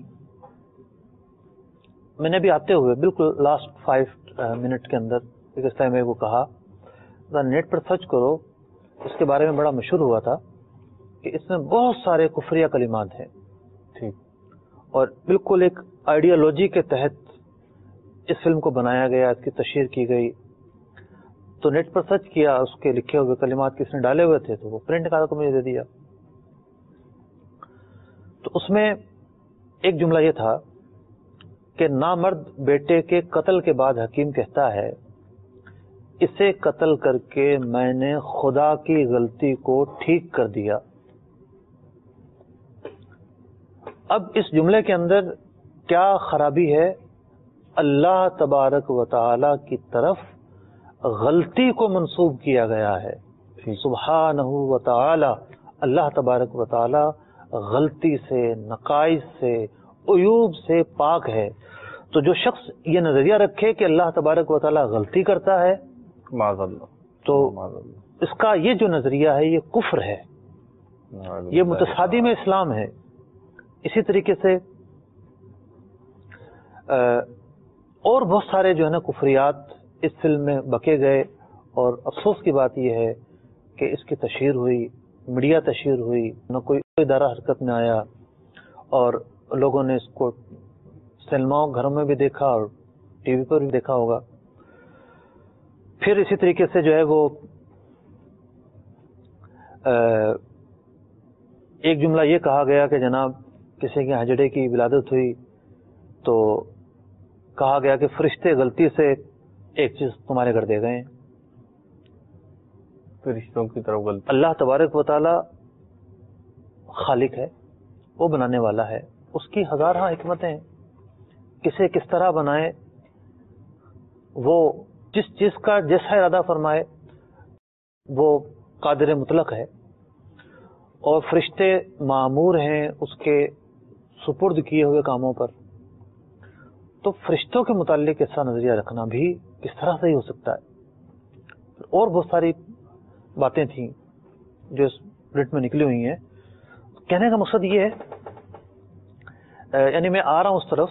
میں نے بھی آتے ہوئے بالکل لاسٹ فائیو منٹ کے اندر ایک اس ٹائم کو کہا نیٹ پر سرچ کرو، اس کے بارے میں بڑا مشہور ہوا تھا کہ اس میں بہت سارے کفریہ کلمات ہیں. ٹھیک. اور بالکل ایک آئیڈیالوجی کے تحت اس فلم کو بنایا گیا، اس کی تشہیر کی گئی. تو نیٹ پر سرچ کیا، اس کے لکھے ہوئے کلمات کس نے ڈالے ہوئے تھے، تو وہ پرنٹ کر کے مجھے دے دیا. تو اس میں ایک جملہ یہ تھا کہ نامرد بیٹے کے قتل کے بعد حکیم کہتا ہے اسے قتل کر کے میں نے خدا کی غلطی کو ٹھیک کر دیا. اب اس جملے کے اندر کیا خرابی ہے؟ اللہ تبارک و تعالی کی طرف غلطی کو منسوب کیا گیا ہے. سبحانہ و تعالی، اللہ تبارک و تعالی غلطی سے، نقائص سے، عیوب سے پاک ہے. تو جو شخص یہ نظریہ رکھے کہ اللہ تبارک و تعالی غلطی کرتا ہے، معاذ اللہ، تو اس کا یہ جو نظریہ ہے یہ کفر ہے، یہ متصادی میں اسلام ہے. اسی طریقے سے اور بہت سارے جو ہے نا کفریات اس فلم میں بکے گئے، اور افسوس کی بات یہ ہے کہ اس کی تشہیر ہوئی، میڈیا تشہیر ہوئی، نہ کوئی ادارہ حرکت میں آیا، اور لوگوں نے اس کو سینماؤں گھروں میں بھی دیکھا اور ٹی وی پر بھی دیکھا ہوگا. پھر اسی طریقے سے جو ہے وہ ایک جملہ یہ کہا گیا کہ جناب کسی کے ہجڑے کی ولادت ہوئی تو کہا گیا کہ فرشتے غلطی سے ایک چیز تمہارے گھر دے گئے ہیں. فرشتوں کی طرف غلطی. اللہ تبارک و تعالی خالق ہے، وہ بنانے والا ہے، اس کی ہزارہ حکمتیں ہیں. کسے کس طرح بنائے، وہ جس چیز کا جیسا ارادہ فرمائے، وہ قادر مطلق ہے. اور فرشتے مامور ہیں اس کے سپرد کیے ہوئے کاموں پر. تو فرشتوں کے متعلق ایسا نظریہ رکھنا بھی کس طرح سے ہی ہو سکتا ہے؟ اور بہت ساری باتیں تھیں جو اس پرنٹ میں نکلی ہوئی ہیں. کہنے کا مقصد یہ ہے، یعنی میں آ رہا ہوں اس طرف،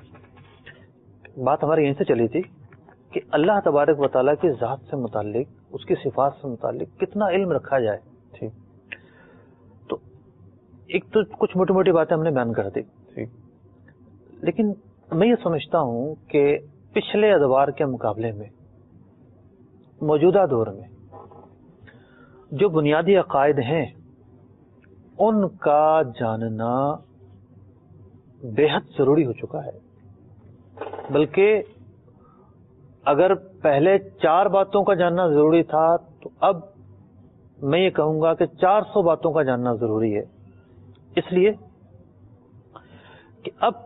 بات ہماری یہیں سے چلی تھی کہ اللہ تبارک و تعالیٰ کی ذات سے متعلق، اس کی صفات سے متعلق کتنا علم رکھا جائے. ٹھیک. تو ایک تو کچھ موٹی موٹی باتیں ہم نے بیان کر دی. ٹھیک. لیکن میں یہ سمجھتا ہوں کہ پچھلے ادوار کے مقابلے میں موجودہ دور میں جو بنیادی عقائد ہیں ان کا جاننا بے حد ضروری ہو چکا ہے. بلکہ اگر پہلے چار باتوں کا جاننا ضروری تھا تو اب میں یہ کہوں گا کہ چار سو باتوں کا جاننا ضروری ہے. اس لیے کہ اب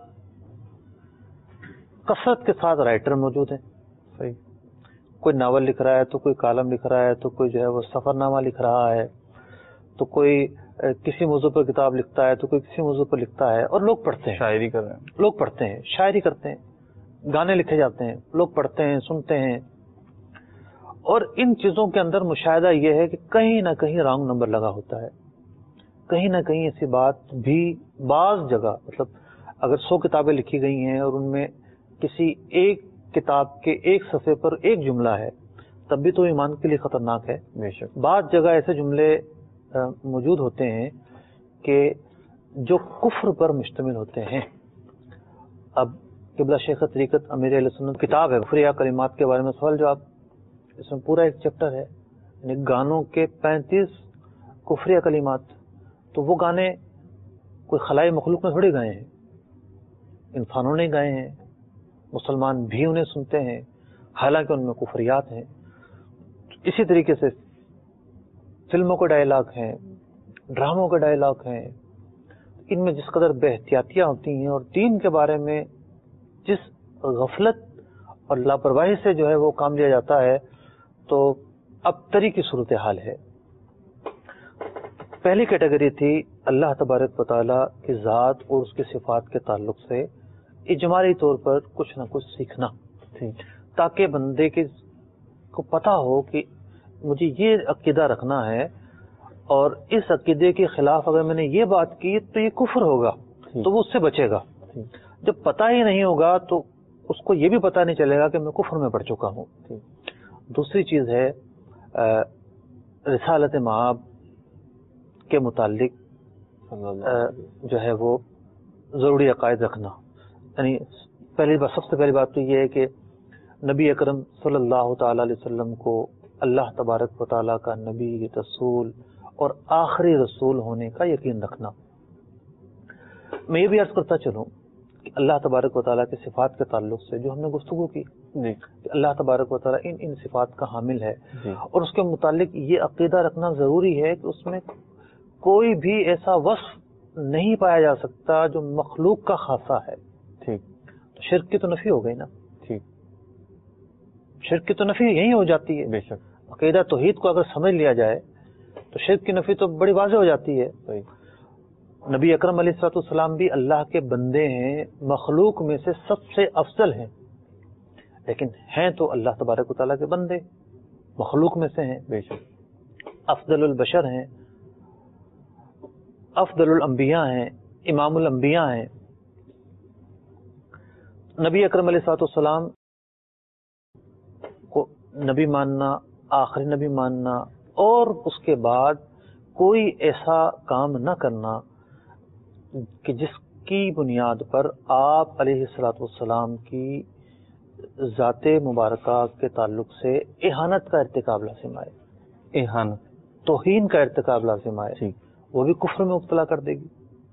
کثرت کے ساتھ رائٹر موجود ہیں. صحیح. کوئی ناول لکھ رہا ہے تو کوئی کالم لکھ رہا ہے تو کوئی جو ہے وہ سفر نامہ لکھ رہا ہے تو کوئی کسی موضوع پر کتاب لکھتا ہے تو کوئی کسی موضوع پر لکھتا ہے، اور لوگ پڑھتے ہیں، شاعری کر رہے ہیں، لوگ پڑھتے ہیں، شاعری کرتے ہیں، گانے لکھے جاتے ہیں، لوگ پڑھتے ہیں، سنتے ہیں. اور ان چیزوں کے اندر مشاہدہ یہ ہے کہ کہیں نہ کہیں رانگ نمبر لگا ہوتا ہے. کہیں نہ کہیں ایسی بات بھی بعض جگہ، مطلب اگر سو کتابیں لکھی گئی ہیں اور ان میں کسی ایک کتاب کے ایک صفحے پر ایک جملہ ہے تب بھی تو ایمان کے لیے خطرناک ہے. بے شک. بعض جگہ ایسے جملے موجود ہوتے ہیں کہ جو کفر پر مشتمل ہوتے ہیں. اب قبلہ شیخ طریقت امیر اہل سنت کتاب ہے کفریہ کلمات کے بارے میں سوال جواب، اس میں پورا ایک چیپٹر ہے، یعنی گانوں کے پینتیس کفریہ کلمات. تو وہ گانے کوئی خلائی مخلوق میں تھوڑی گائے ہیں، انسانوں نے گائے ہیں، مسلمان بھی انہیں سنتے ہیں، حالانکہ ان میں کفریات ہیں. اسی طریقے سے فلموں کے ڈائلاگ ہیں، ڈراموں کے ڈائلاگ ہیں، ان میں جس قدر بے احتیاطیاں ہوتی ہیں اور دین کے بارے میں جس غفلت اور لاپرواہی سے جو ہے وہ کام لیا جاتا ہے تو اب تری کی صورتحال ہے. پہلی کیٹیگری تھی اللہ تبارک و تعالیٰ کی ذات اور اس کی صفات کے تعلق سے اجمالی طور پر کچھ نہ کچھ سیکھنا، تاکہ بندے کے کو پتہ ہو کہ مجھے یہ عقیدہ رکھنا ہے اور اس عقیدے کے خلاف اگر میں نے یہ بات کی تو یہ کفر ہوگا، تو وہ اس سے بچے گا۔ جب پتہ ہی نہیں ہوگا تو اس کو یہ بھی پتہ نہیں چلے گا کہ میں کفر میں پڑ چکا ہوں۔ دوسری چیز ہے رسالت مآب کے متعلق جو ہے وہ ضروری عقائد رکھنا، یعنی پہلی بات، سب سے پہلی بات تو یہ ہے کہ نبی اکرم صلی اللہ تعالی علیہ وسلم کو اللہ تبارک و تعالیٰ کا نبی، رسول اور آخری رسول ہونے کا یقین رکھنا۔ میں یہ بھی عرض کرتا چلوں کہ اللہ تبارک و تعالیٰ کے صفات کے تعلق سے جو ہم نے گفتگو کی جی کہ اللہ تبارک و تعالیٰ ان ان صفات کا حامل ہے، جی اور اس کے متعلق یہ عقیدہ رکھنا ضروری ہے کہ اس میں کوئی بھی ایسا وصف نہیں پایا جا سکتا جو مخلوق کا خاصہ ہے۔ ٹھیک، تو شرک کی تو نفی ہو گئی نا، ٹھیک، شرک کی تو نفی یہی ہو جاتی ہے۔ بے شک، عقیدہ توحید کو اگر سمجھ لیا جائے تو شرک کی نفی تو بڑی واضح ہو جاتی ہے۔ صحیح، نبی اکرم علیہ الصلوۃ والسلام بھی اللہ کے بندے ہیں، مخلوق میں سے سب سے افضل ہیں، لیکن ہیں تو اللہ تبارک و تعالیٰ کے بندے، مخلوق میں سے ہیں، بے شک، افضل البشر ہیں، افضل الانبیاء ہیں، امام الانبیاء ہیں۔ نبی اکرم علیہ الصلوۃ والسلام کو نبی ماننا، آخری نبی ماننا، اور اس کے بعد کوئی ایسا کام نہ کرنا کہ جس کی بنیاد پر آپ علیہ الصلوۃ والسلام کی ذات مبارکہ کے تعلق سے اہانت کا ارتکاب لازم آئے، احانت، توہین کا ارتکاب لازم آئے، ٹھیک، وہ بھی کفر میں مبتلا کر دے گی۔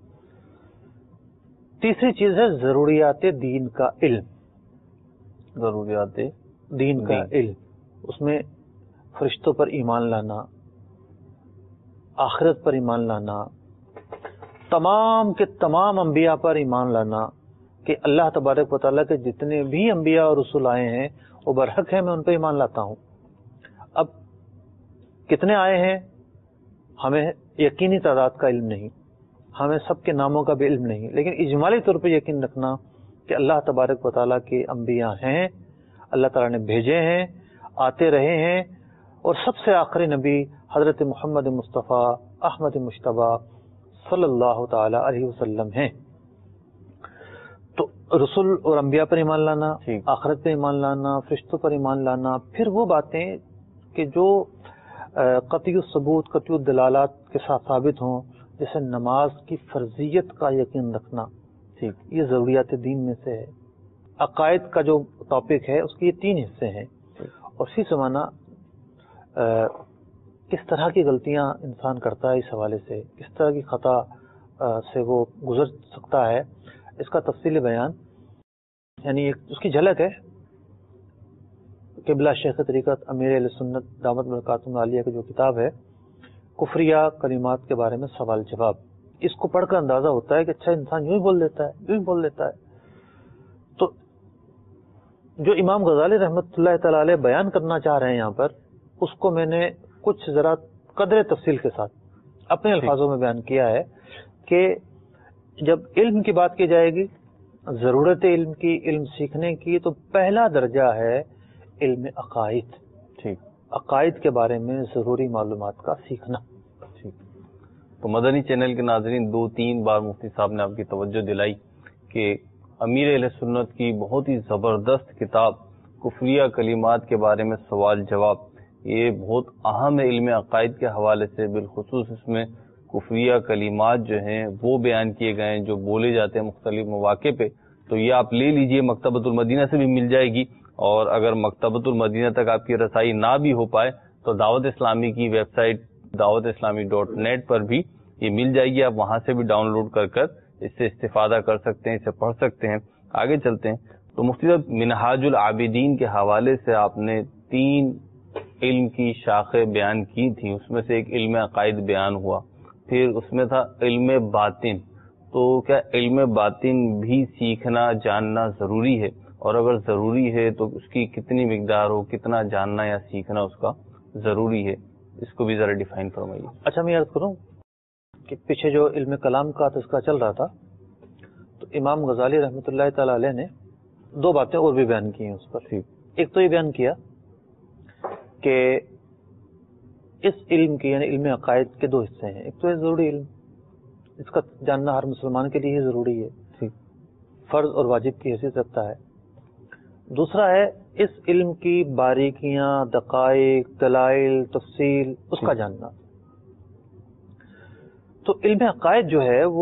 تیسری چیز ہے ضروریات دین کا علم، ضروریات دین کا دین۔ علم، اس میں فرشتوں پر ایمان لانا، آخرت پر ایمان لانا، تمام کے تمام انبیاء پر ایمان لانا کہ اللہ تبارک و تعالیٰ کے جتنے بھی انبیاء اور رسول آئے ہیں وہ برحق ہیں، میں ان پہ ایمان لاتا ہوں۔ اب کتنے آئے ہیں ہمیں یقینی تعداد کا علم نہیں، ہمیں سب کے ناموں کا بھی علم نہیں، لیکن اجمالی طور پہ یقین رکھنا کہ اللہ تبارک و تعالیٰ کے انبیاء ہیں، اللہ تعالیٰ نے بھیجے ہیں، آتے رہے ہیں، اور سب سے آخری نبی حضرت محمد مصطفیٰ احمد مجتبیٰ صلی اللہ تعالی علیہ وسلم ہیں۔ تو رسول اور انبیاء پر ایمان لانا، ٹھیک، آخرت پر ایمان لانا، فرشتوں پر ایمان لانا، پھر وہ باتیں کہ جو قطعی الثبوت، قطعی الدلالات کے ساتھ ثابت ہوں، جیسے نماز کی فرضیت کا یقین رکھنا، ٹھیک، یہ ضروریات دین میں سے ہے۔ عقائد کا جو ٹاپک ہے اس کے یہ تین حصے ہیں، اور اسی زمانہ کس طرح کی غلطیاں انسان کرتا ہے، اس حوالے سے کس طرح کی خطا سے وہ گزر سکتا ہے، اس کا تفصیلی بیان، یعنی ایک اس کی جھلک ہے قبلہ شیخ طریقت امیر اہل سنت دامت برکاتہم العالیہ کی جو کتاب ہے کفریہ کلمات کے بارے میں سوال جواب، اس کو پڑھ کر اندازہ ہوتا ہے کہ اچھا انسان یوں ہی بول دیتا ہے، یوں ہی بول دیتا ہے۔ تو جو امام غزالی رحمۃ اللہ تعالی علیہ بیان کرنا چاہ رہے ہیں یہاں پر، اس کو میں نے کچھ ذرا قدر تفصیل کے ساتھ اپنے الفاظوں میں بیان کیا ہے کہ جب علم کی بات کی جائے گی، ضرورت علم کی، علم سیکھنے کی، تو پہلا درجہ ہے علم عقائد، ٹھیک، عقائد کے بارے میں ضروری معلومات کا سیکھنا۔ ٹھیک، تو مدنی چینل کے ناظرین، دو تین بار مفتی صاحب نے آپ کی توجہ دلائی کہ امیر اہل سنت کی بہت ہی زبردست کتاب کفریہ کلمات کے بارے میں سوال جواب، یہ بہت اہم ہے علم عقائد کے حوالے سے، بالخصوص اس میں کفریہ کلمات جو ہیں وہ بیان کیے گئے ہیں جو بولے جاتے ہیں مختلف مواقع پہ۔ تو یہ آپ لے لیجئے، مکتبۃ المدینہ سے بھی مل جائے گی، اور اگر مکتبۃ المدینہ تک آپ کی رسائی نہ بھی ہو پائے تو دعوت اسلامی کی ویب سائٹ دعوت اسلامی ڈاٹ نیٹ پر بھی یہ مل جائے گی، آپ وہاں سے بھی ڈاؤن لوڈ کر کر اس سے استفادہ کر سکتے ہیں، اسے پڑھ سکتے ہیں۔ آگے چلتے ہیں تو مفتی صاحب، منہاج العابدین کے حوالے سے آپ نے تین علم کی شاخیں بیان کی تھیں، اس میں سے ایک علم عقائد بیان ہوا، پھر اس میں تھا علم باطن۔ تو کیا علم باطن بھی سیکھنا جاننا ضروری ہے، اور اگر ضروری ہے تو اس کی کتنی مقدار ہو، کتنا جاننا یا سیکھنا اس کا ضروری ہے، اس کو بھی ذرا ڈیفائن فرمائیے۔ اچھا، میں عرض کروں کہ پیچھے جو علم کلام کا تذکرہ چل رہا تھا، تو امام غزالی رحمۃ اللہ تعالی علیہ نے دو باتیں اور بھی بیان کی ہیں اس پر۔ ایک تو یہ بیان کیا کہ اس علم کے یعنی علم عقائد کے دو حصے ہیں. ایک تو ہے ضروری علم، اس کا جاننا ہر مسلمان کے لیے ہی ضروری ہے، فرض اور واجب کی حیثیت رکھتا ہے. دوسرا ہے اس علم کی باریکیاں، دقائق، دلائل، تفصیل، اس کا جاننا. تو علم عقائد جو ہے وہ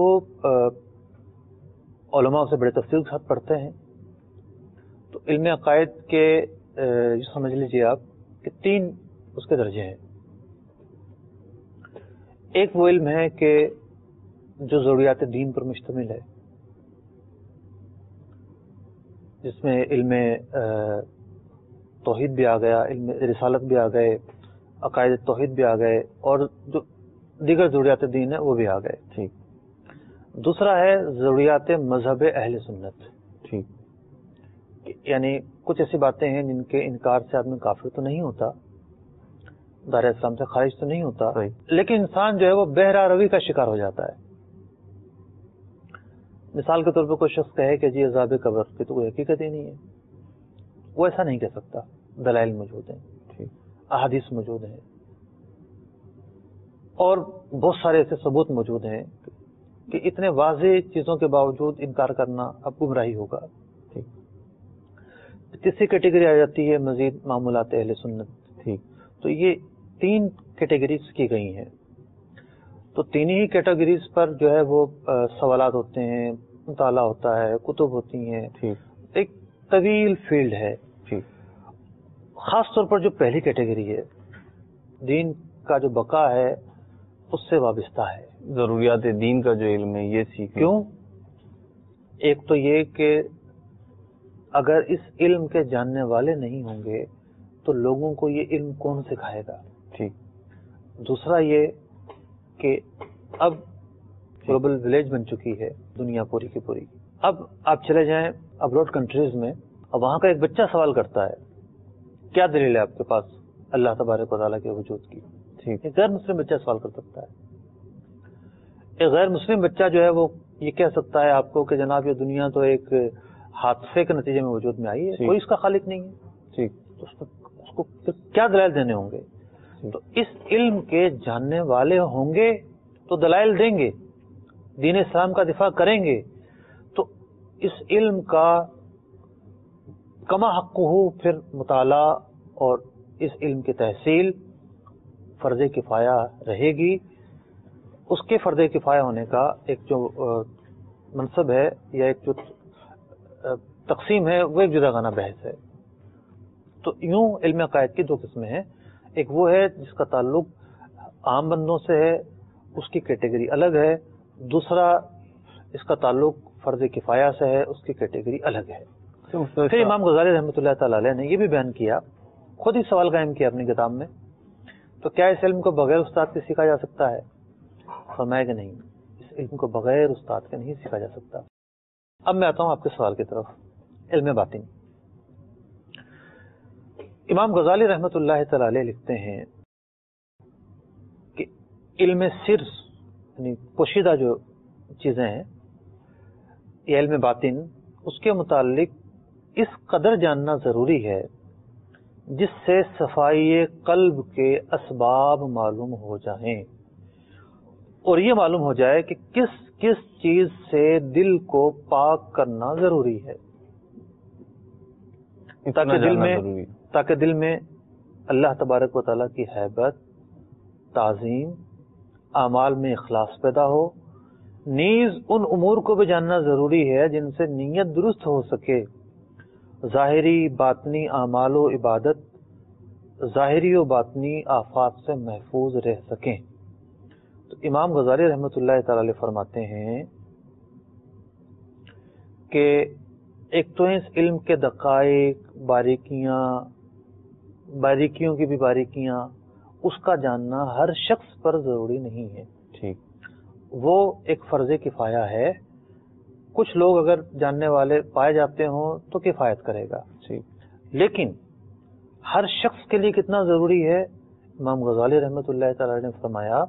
علماء سے بڑے تفصیل کے ساتھ پڑھتے ہیں. تو علم عقائد کے سمجھ لیجیے آپ کہ تین اس کے درجے ہیں. ایک وہ علم ہے کہ جو ضروریات دین پر مشتمل ہے، جس میں علم توحید بھی آ گیا، علم رسالت بھی آ گئے، عقائد توحید بھی آ گئے، اور جو دیگر ضروریات دین ہے وہ بھی آ گئے. ٹھیک. دوسرا ہے ضروریات مذہب اہل سنت. ٹھیک. یعنی کچھ ایسی باتیں ہیں جن کے انکار سے آدمی کافر تو نہیں ہوتا، دار اسلام سے خارج تو نہیں ہوتا، لیکن انسان جو ہے وہ بہرہ روی کا شکار ہو جاتا ہے. مثال کے طور پر کوئی شخص کہے کہ جی عذاب قبر کی تو کوئی حقیقت ہی نہیں ہے، وہ ایسا نہیں کہہ سکتا. دلائل موجود ہیں، احادیث موجود ہیں، اور بہت سارے ایسے ثبوت موجود ہیں کہ اتنے واضح چیزوں کے باوجود انکار کرنا اب گمراہی ہوگا. تیسری کیٹیگری آ جاتی ہے مزید معمولات اہل سنت. ٹھیک. تو یہ تین کیٹیگریز کی گئی ہیں. تو تین ہی کیٹیگریز پر جو ہے وہ سوالات ہوتے ہیں، مطالعہ ہوتا ہے، کتب ہوتی ہیں. ٹھیک. ایک طویل فیلڈ ہے. ٹھیک. خاص طور پر جو پہلی کیٹیگری ہے، دین کا جو بقا ہے اس سے وابستہ ہے. ضروریات دین کا جو علم ہے یہ سیکھیں. کیوں؟ ایک تو یہ کہ اگر اس علم کے جاننے والے نہیں ہوں گے تو لوگوں کو یہ علم کون سکھائے گا؟ ٹھیک. دوسرا یہ کہ اب گلوبل ولیج بن چکی ہے دنیا پوری کی پوری. اب آپ چلے جائیں ابروڈ کنٹریز میں، اب وہاں کا ایک بچہ سوال کرتا ہے کیا دلیل ہے آپ کے پاس اللہ تبارک و تعالیٰ کے وجود کی؟ ٹھیک. ایک غیر مسلم بچہ سوال کر سکتا ہے. ایک غیر مسلم بچہ جو ہے وہ یہ کہہ سکتا ہے آپ کو کہ جناب یہ دنیا تو ایک حادثے کے نتیجے میں وجود میں آئی ہے، کوئی اس کا خالق نہیں ہے. ٹھیک. تو اس کو کیا دلائل دینے ہوں گے؟ تو اس علم کے جاننے والے ہوں گے تو دلائل دیں گے، دین اسلام کا دفاع کریں گے. تو اس علم کا کما حق ہو پھر مطالعہ اور اس علم کی تحصیل فرض کفایہ رہے گی. اس کے فرض کفایہ ہونے کا ایک جو منصب ہے یا ایک جو تقسیم ہے وہ ایک جداگانہ بحث ہے. تو یوں علم عقائد کی دو قسمیں ہیں. ایک وہ ہے جس کا تعلق عام بندوں سے ہے، اس کی کیٹیگری الگ ہے. دوسرا اس کا تعلق فرض کفایہ سے ہے، اس کی کیٹیگری الگ ہے. پھر امام غزالی رحمۃ اللہ تعالی علیہ نے یہ بھی بیان کیا، خود ہی سوال قائم کیا اپنی کتاب میں، تو کیا اس علم کو بغیر استاد کے سیکھا جا سکتا ہے؟ فرمایا کہ نہیں، اس علم کو بغیر استاد کے نہیں سیکھا جا سکتا. اب میں آتا ہوں آپ کے سوال کی طرف. علم باطن. امام غزالی رحمۃ اللہ تعالی علیہ لکھتے ہیں کہ علم سر یعنی پوشیدہ جو چیزیں ہیں یہ علم باطن، اس کے متعلق اس قدر جاننا ضروری ہے جس سے صفائی قلب کے اسباب معلوم ہو جائیں اور یہ معلوم ہو جائے کہ کس کس چیز سے دل کو پاک کرنا ضروری ہے، تاکہ دل میں تاکہ دل میں اللہ تبارک و تعالیٰ کی حیبت، تعظیم، اعمال میں اخلاص پیدا ہو. نیز ان امور کو بھی جاننا ضروری ہے جن سے نیت درست ہو سکے، ظاہری باطنی اعمال و عبادت ظاہری و باطنی آفات سے محفوظ رہ سکیں. تو امام غزالی رحمۃ اللہ تعالی علیہ فرماتے ہیں کہ ایک تو اس علم کے دقائق، باریکیاں، باریکیوں کی بھی باریکیاں، اس کا جاننا ہر شخص پر ضروری نہیں ہے. ٹھیک. وہ ایک فرض کفایہ ہے. کچھ لوگ اگر جاننے والے پائے جاتے ہوں تو کفایت کرے گا. ٹھیک. لیکن ہر شخص کے لیے کتنا ضروری ہے؟ امام غزالی رحمۃ اللہ تعالی نے فرمایا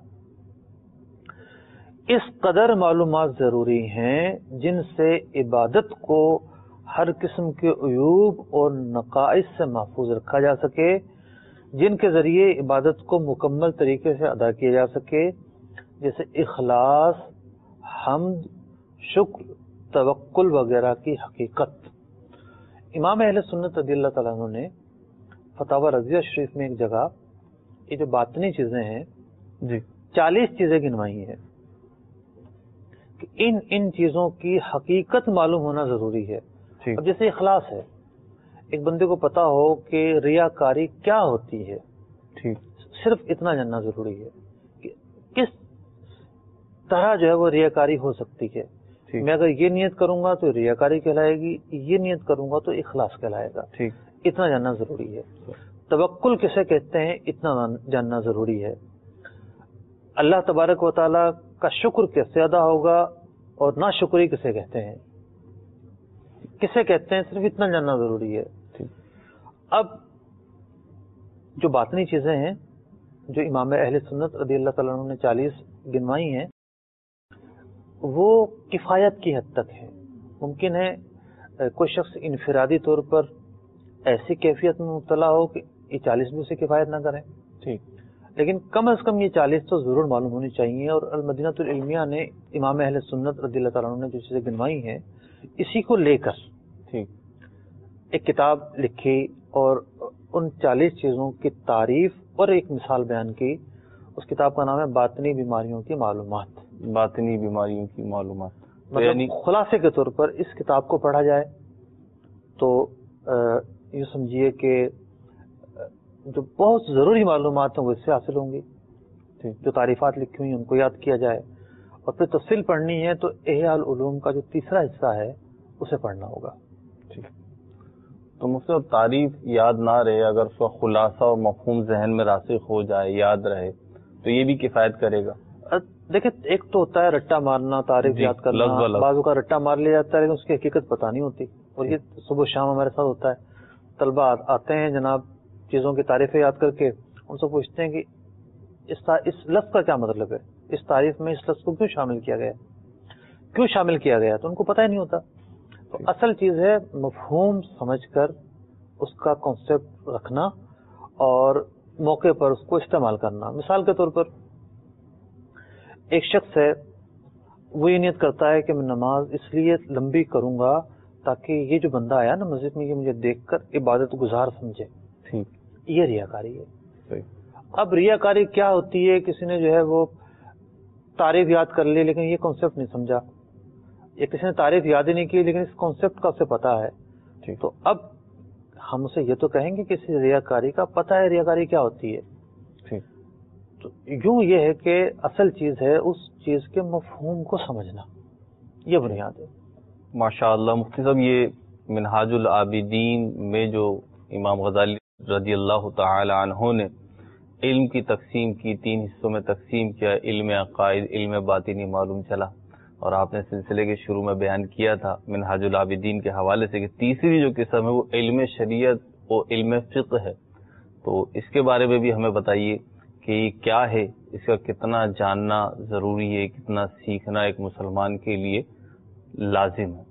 اس قدر معلومات ضروری ہیں جن سے عبادت کو ہر قسم کے عیوب اور نقائص سے محفوظ رکھا جا سکے، جن کے ذریعے عبادت کو مکمل طریقے سے ادا کیا جا سکے، جیسے اخلاص، حمد، شکر، توکل وغیرہ کی حقیقت۔ امام اہل سنت رضی اللہ تعالیٰ عنہ نے فتاوی رضیہ شریف میں ایک جگہ یہ جو باطنی چیزیں ہیں جی چالیس چیزیں گنوائی ہیں کہ ان ان چیزوں کی حقیقت معلوم ہونا ضروری ہے۔ اب جیسے اخلاص ہے، ایک بندے کو پتا ہو کہ ریاکاری کیا ہوتی ہے، ٹھیک، صرف اتنا جاننا ضروری ہے کہ کس طرح جو ہے وہ ریاکاری ہو سکتی ہے۔ میں اگر یہ نیت کروں گا تو ریاکاری کہلائے گی، یہ نیت کروں گا تو اخلاص کہلائے گا، ٹھیک، اتنا جاننا ضروری ہے۔ توکل کسے کہتے ہیں اتنا جاننا ضروری ہے۔ اللہ تبارک و تعالیٰ کا شکر کیسے ادا ہوگا اور ناشکری کسے کہتے ہیں، کسے کہتے ہیں، صرف اتنا جاننا ضروری ہے۔ اب جو باطنی چیزیں ہیں جو امام اہل سنت رضی اللہ تعالیٰ عنہ نے چالیس گنوائی ہیں، وہ کفایت کی حد تک ہے۔ ممکن ہے کوئی شخص انفرادی طور پر ایسی کیفیت میں مبتلا ہو کہ یہ چالیس بھی اسے کفایت نہ کریں، ٹھیک، لیکن کم از کم یہ چالیس تو ضرور معلوم ہونی چاہیے۔ اور المدینہ العلمیہ نے امام اہل سنت رضی اللہ تعالیٰ عنہ نے جو چیزیں گنوائی ہیں، اسی کو لے کر ٹھیک ایک کتاب لکھی اور ان چالیس چیزوں کی تعریف اور ایک مثال بیان کی۔ اس کتاب کا نام ہے باطنی بیماریوں کی معلومات۔ باطنی بیماریوں کی معلومات، مطلب یعنی خلاصے کے طور پر اس کتاب کو پڑھا جائے تو یوں سمجھیے کہ جو بہت ضروری معلومات ہیں وہ اس سے حاصل ہوں گی۔ جو تعریفات لکھی ہوئی ہیں ان کو یاد کیا جائے، اور پھر تفصیل پڑھنی ہے تو احیاء العلوم کا جو تیسرا حصہ ہے اسے پڑھنا ہوگا۔ تو مفتی صاحب تعریف یاد نہ رہے، اگر اس کا خلاصہ اور مفہوم ذہن میں راسخ ہو جائے، یاد رہے، تو یہ بھی کفایت کرے گا۔ دیکھیں ایک تو ہوتا ہے رٹا مارنا، تعریف جی، یاد کرنا، لفظ بلفظ۔ بعضوں کا رٹا مار لیا جاتا ہے لیکن اس کی حقیقت پتہ نہیں ہوتی، اور یہ صبح شام ہمارے ساتھ ہوتا ہے۔ طلبہ آتے ہیں جناب چیزوں کی تعریفیں یاد کر کے، ان سے پوچھتے ہیں کہ اس اس لفظ کا کیا مطلب ہے، اس تعریف میں اس لفظ کو کیوں شامل کیا گیا، کیوں شامل کیا گیا، تو ان کو پتہ ہی نہیں ہوتا۔ تو اصل چیز ہے مفہوم سمجھ کر اس کا کانسیپٹ رکھنا اور موقع پر اس کو استعمال کرنا۔ مثال کے طور پر ایک شخص ہے، وہ یہ نیت کرتا ہے کہ میں نماز اس لیے لمبی کروں گا تاکہ یہ جو بندہ آیا نا مسجد میں، یہ مجھے دیکھ کر عبادت گزار سمجھے، یہ ریاکاری ہے۔ اب ریاکاری کیا ہوتی ہے، کسی نے جو ہے وہ تعریف یاد کر لی لیکن یہ کانسیپٹ نہیں سمجھا، یا کسی نے تعریف یاد ہی نہیں کی لیکن اس کانسیپٹ کا اسے پتا ہے، تو اب ہم اسے یہ تو کہیں گے کہ کسی ریاکاری کا پتہ ہے ریاکاری کیا ہوتی ہے۔ تو یوں یہ ہے کہ اصل چیز ہے اس چیز کے مفہوم کو سمجھنا، یہ بنیاد ہے۔ ماشاء اللہ مفتی صاحب، یہ منہاج العابدین میں جو امام غزالی رضی اللہ تعالی عنہ نے علم کی تقسیم کی، تین حصوں میں تقسیم کیا، علم عقائد، علم باطنی معلوم چلا، اور آپ نے سلسلے کے شروع میں بیان کیا تھا منہاج العابدین کے حوالے سے کہ تیسری جو قسم ہے وہ علم شریعت اور علم فقہ ہے۔ تو اس کے بارے میں بھی ہمیں بتائیے کہ یہ کیا ہے، اس کا کتنا جاننا ضروری ہے، کتنا سیکھنا ایک مسلمان کے لیے لازم ہے۔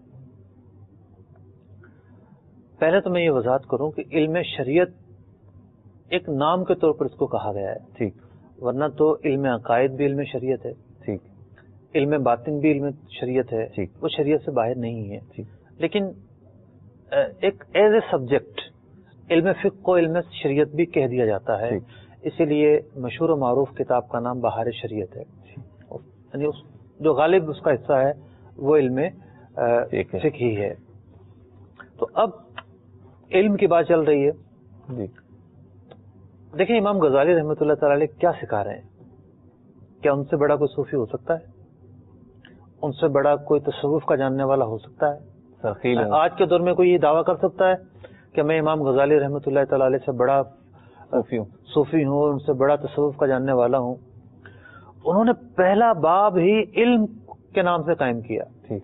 پہلے تو میں یہ وضاحت کروں کہ علم شریعت ایک نام کے طور پر اس کو کہا گیا ہے، ٹھیک، ورنہ تو علم عقائد بھی علم شریعت ہے، ٹھیک، علم باطن بھی علم شریعت ہے، ٹھیک، وہ شریعت سے باہر نہیں ہے، ٹھیک، لیکن ایک ایز اے سبجیکٹ علم فقہ کو علم شریعت بھی کہہ دیا جاتا ہے، اسی لیے مشہور و معروف کتاب کا نام بہار شریعت ہے، یعنی جو غالب اس کا حصہ ہے وہ علم فقہ ہی ہے۔ تو اب علم کی بات چل رہی ہے، دیکھیں امام غزالی رحمۃ اللہ تعالی علیہ کیا سکھا رہے ہیں؟ کیا ان سے بڑا کوئی صوفی ہو سکتا ہے؟ ان سے بڑا کوئی تصوف کا جاننے والا ہو سکتا ہے؟ آج کے دور میں کوئی یہ دعویٰ کر سکتا ہے کہ میں امام غزالی رحمۃ اللہ تعالی علیہ سے بڑا صوفی ہوں صوفی ہوں ان سے بڑا تصوف کا جاننے والا ہوں؟ انہوں نے پہلا باب ہی علم کے نام سے قائم کیا،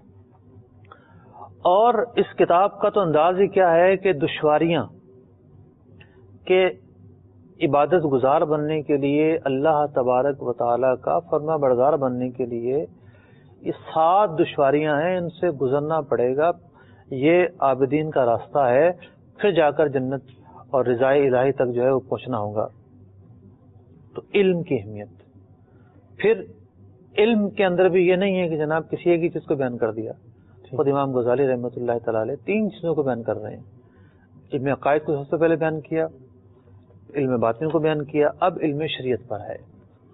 اور اس کتاب کا تو انداز ہی کیا ہے کہ دشواریاں کہ عبادت گزار بننے کے لیے، اللہ تبارک و تعالی کا فرما بردار بننے کے لیے یہ سات دشواریاں ہیں، ان سے گزرنا پڑے گا، یہ عابدین کا راستہ ہے، پھر جا کر جنت اور رضائے الہی تک جو ہے وہ پہنچنا ہوگا. تو علم کی اہمیت. پھر علم کے اندر بھی یہ نہیں ہے کہ جناب کسی ایک ہی چیز کو بیان کر دیا. خود امام غزالی رحمۃ اللہ تعالی علیہ تین چیزوں کو بیان کر رہے ہیں. علم عقائد کو سب سے پہلے بیان کیا, علم باطن کو بیان کیا, اب علم شریعت پر ہے.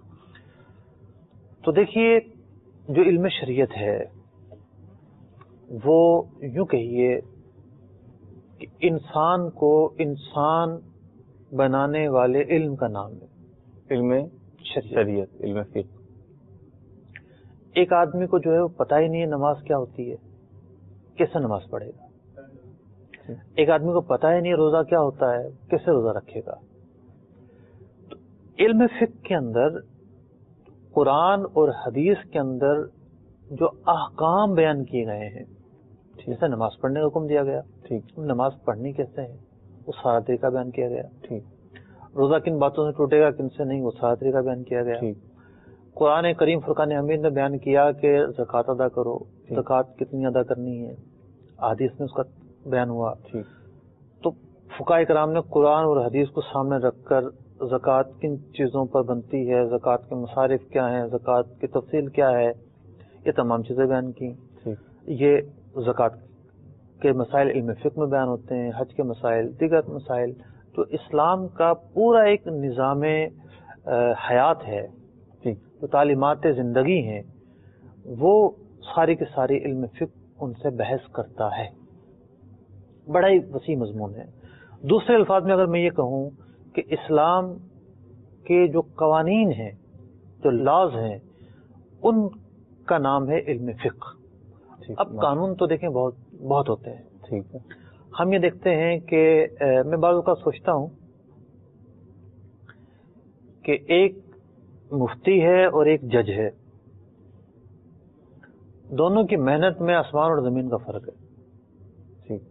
تو دیکھیے جو علم شریعت ہے وہ یوں کہیے کہ انسان کو انسان بنانے والے علم کا نام ہے. علم شریعت, شریعت علم فقہ. ایک آدمی کو جو ہے وہ پتہ ہی نہیں ہے نماز کیا ہوتی ہے, کیسے نماز پڑھے گا. ایک آدمی کو پتہ ہی نہیں ہے روزہ کیا ہوتا ہے, کیسے روزہ رکھے گا. تو علم فقہ کے اندر قرآن اور حدیث کے اندر جو احکام بیان کیے گئے ہیں, جیسے نماز پڑھنے کا حکم دیا گیا, ٹھیک, نماز پڑھنی کیسے ہے وہ سارا طریقہ بیان کیا گیا. ٹھیک, روزہ کن باتوں سے ٹوٹے گا کن سے نہیں وہ سارا طریقہ بیان کیا گیا. ٹھیک, قرآن کریم فرقان حمید نے بیان کیا کہ زکوٰۃ ادا کرو, زکوٰۃ کتنی ادا کرنی ہے, حدیث میں اس کا بیان ہوا. ٹھیک, تو فقہاء کرام نے قرآن اور حدیث کو سامنے رکھ کر زکوٰۃ کن چیزوں پر بنتی ہے, زکوٰۃ کے مصارف کیا ہیں, زکوٰۃ کی تفصیل کیا ہے, یہ تمام چیزیں بیان کی. یہ زکوٰۃ کے مسائل علم فقہ میں بیان ہوتے ہیں, حج کے مسائل, دیگر مسائل. تو اسلام کا پورا ایک نظام حیات ہے, جو تعلیمات زندگی ہیں, وہ ساری کی ساری علم فقہ ان سے بحث کرتا ہے. بڑا ہی وسیع مضمون ہے. دوسرے الفاظ میں اگر میں یہ کہوں کہ اسلام کے جو قوانین ہیں, جو لاز ہیں, ان کا نام ہے علم فقہ. اب قانون تو دیکھیں بہت بہت ہوتے ہیں. ٹھیک ہے, ہم یہ دیکھتے ہیں کہ میں بعض اوقات سوچتا ہوں کہ ایک مفتی ہے اور ایک جج ہے, دونوں کی محنت میں آسمان اور زمین کا فرق ہے. ٹھیک,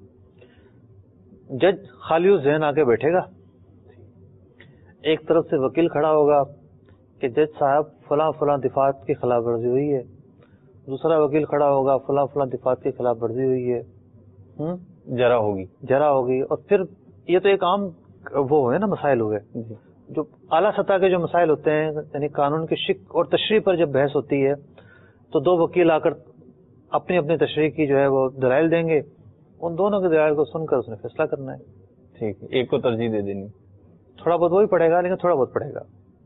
جج خالی ذہن آ کے بیٹھے گا, ایک طرف سے وکیل کھڑا ہوگا کہ جج صاحب فلاں فلاں دفعات کی خلاف ورزی ہوئی ہے, دوسرا وکیل کھڑا ہوگا فلاں فلاں دفعات کی خلاف ورزی ہوئی ہے, ہوں جرا ہوگی جرا ہوگی. اور پھر یہ تو ایک عام وہ ہے نا مسائل ہوئے. جو اعلیٰ سطح کے جو مسائل ہوتے ہیں, یعنی قانون کی شق اور تشریح پر جب بحث ہوتی ہے تو دو وکیل آ کر اپنی اپنی تشریح کی جو ہے وہ دلائل دیں گے, ان دونوں کے دلائل کو سن کر اس نے فیصلہ کرنا ہے. ٹھیک ہے, ایک کو ترجیح دے دینی, تھوڑا بہت وہی پڑے گا, لیکن تھوڑا بہت پڑے گا.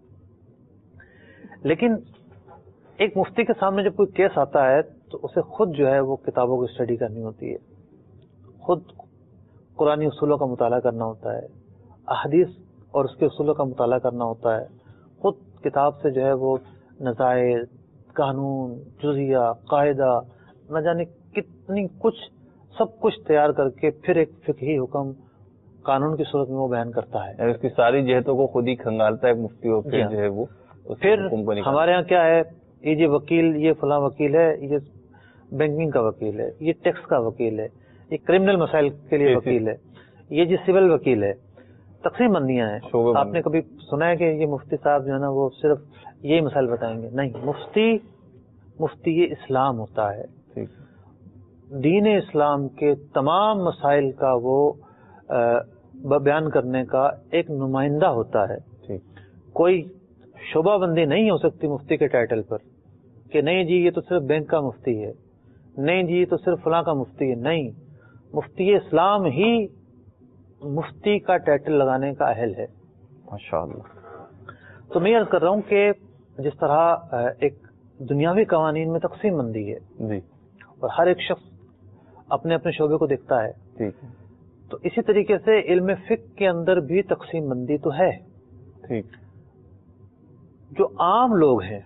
لیکن ایک مفتی کے سامنے جب کوئی کیس آتا ہے تو اسے خود جو ہے وہ کتابوں کی اسٹڈی کرنی ہوتی ہے, خود قرآنی اصولوں کا مطالعہ کرنا ہوتا ہے, احادیث اور اس کے اصولوں کا مطالعہ کرنا ہوتا ہے, خود کتاب سے جو ہے وہ نظائر, قانون, جزیہ, قاعدہ, نہ جانے کتنی کچھ سب کچھ تیار کر کے پھر ایک فقہی حکم قانون کی صورت میں وہ بیان کرتا ہے. اس کی ساری جہتوں کو خود ہی کھنگالتا ہے مفتی ہو کے, جو ہے وہ پھر ہمارے ہاں کیا ہے, یہ جو وکیل, یہ فلاں وکیل ہے, یہ بینکنگ کا وکیل ہے, یہ ٹیکس کا وکیل ہے, یہ کرمنل مسائل کے لیے وکیل ہے, یہ جی سول وکیل ہے. تقسیم بندیاں ہیں. آپ نے کبھی سنا ہے کہ یہ مفتی صاحب جو ہے نا وہ صرف یہی مسائل بتائیں گے؟ نہیں, مفتی مفتی یہ اسلام ہوتا ہے. دین اسلام کے تمام مسائل کا وہ بیان کرنے کا ایک نمائندہ ہوتا ہے. کوئی شعبہ بندی نہیں ہو سکتی مفتی کے ٹائٹل پر کہ نہیں جی یہ تو صرف بینک کا مفتی ہے, نہیں جی یہ تو صرف فلاں کا مفتی ہے. نہیں, مفتی اسلام ہی مفتی کا ٹائٹل لگانے کا اہل ہے. ماشاءاللہ. تو میں عرض کر رہا ہوں کہ جس طرح ایک دنیاوی قوانین میں تقسیم بندی ہے جی, اور ہر ایک شخص اپنے اپنے شعبے کو دیکھتا ہے, ٹھیک, تو اسی طریقے سے علم فقہ کے اندر بھی تقسیم بندی تو ہے. ٹھیک, جو عام لوگ ہیں,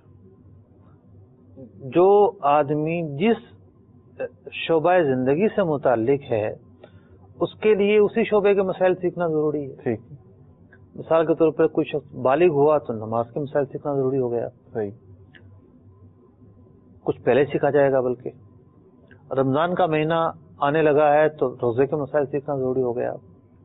جو آدمی جس شعبہ زندگی سے متعلق ہے, اس کے لیے اسی شعبے کے مسائل سیکھنا ضروری ہے. ٹھیک, مثال کے طور پر کوئی شخص بالغ ہوا تو نماز کے مسائل سیکھنا ضروری ہو گیا. صحیح, کچھ پہلے سیکھا جائے گا, بلکہ رمضان کا مہینہ آنے لگا ہے تو روزے کے مسائل سیکھنا ضروری ہو گیا.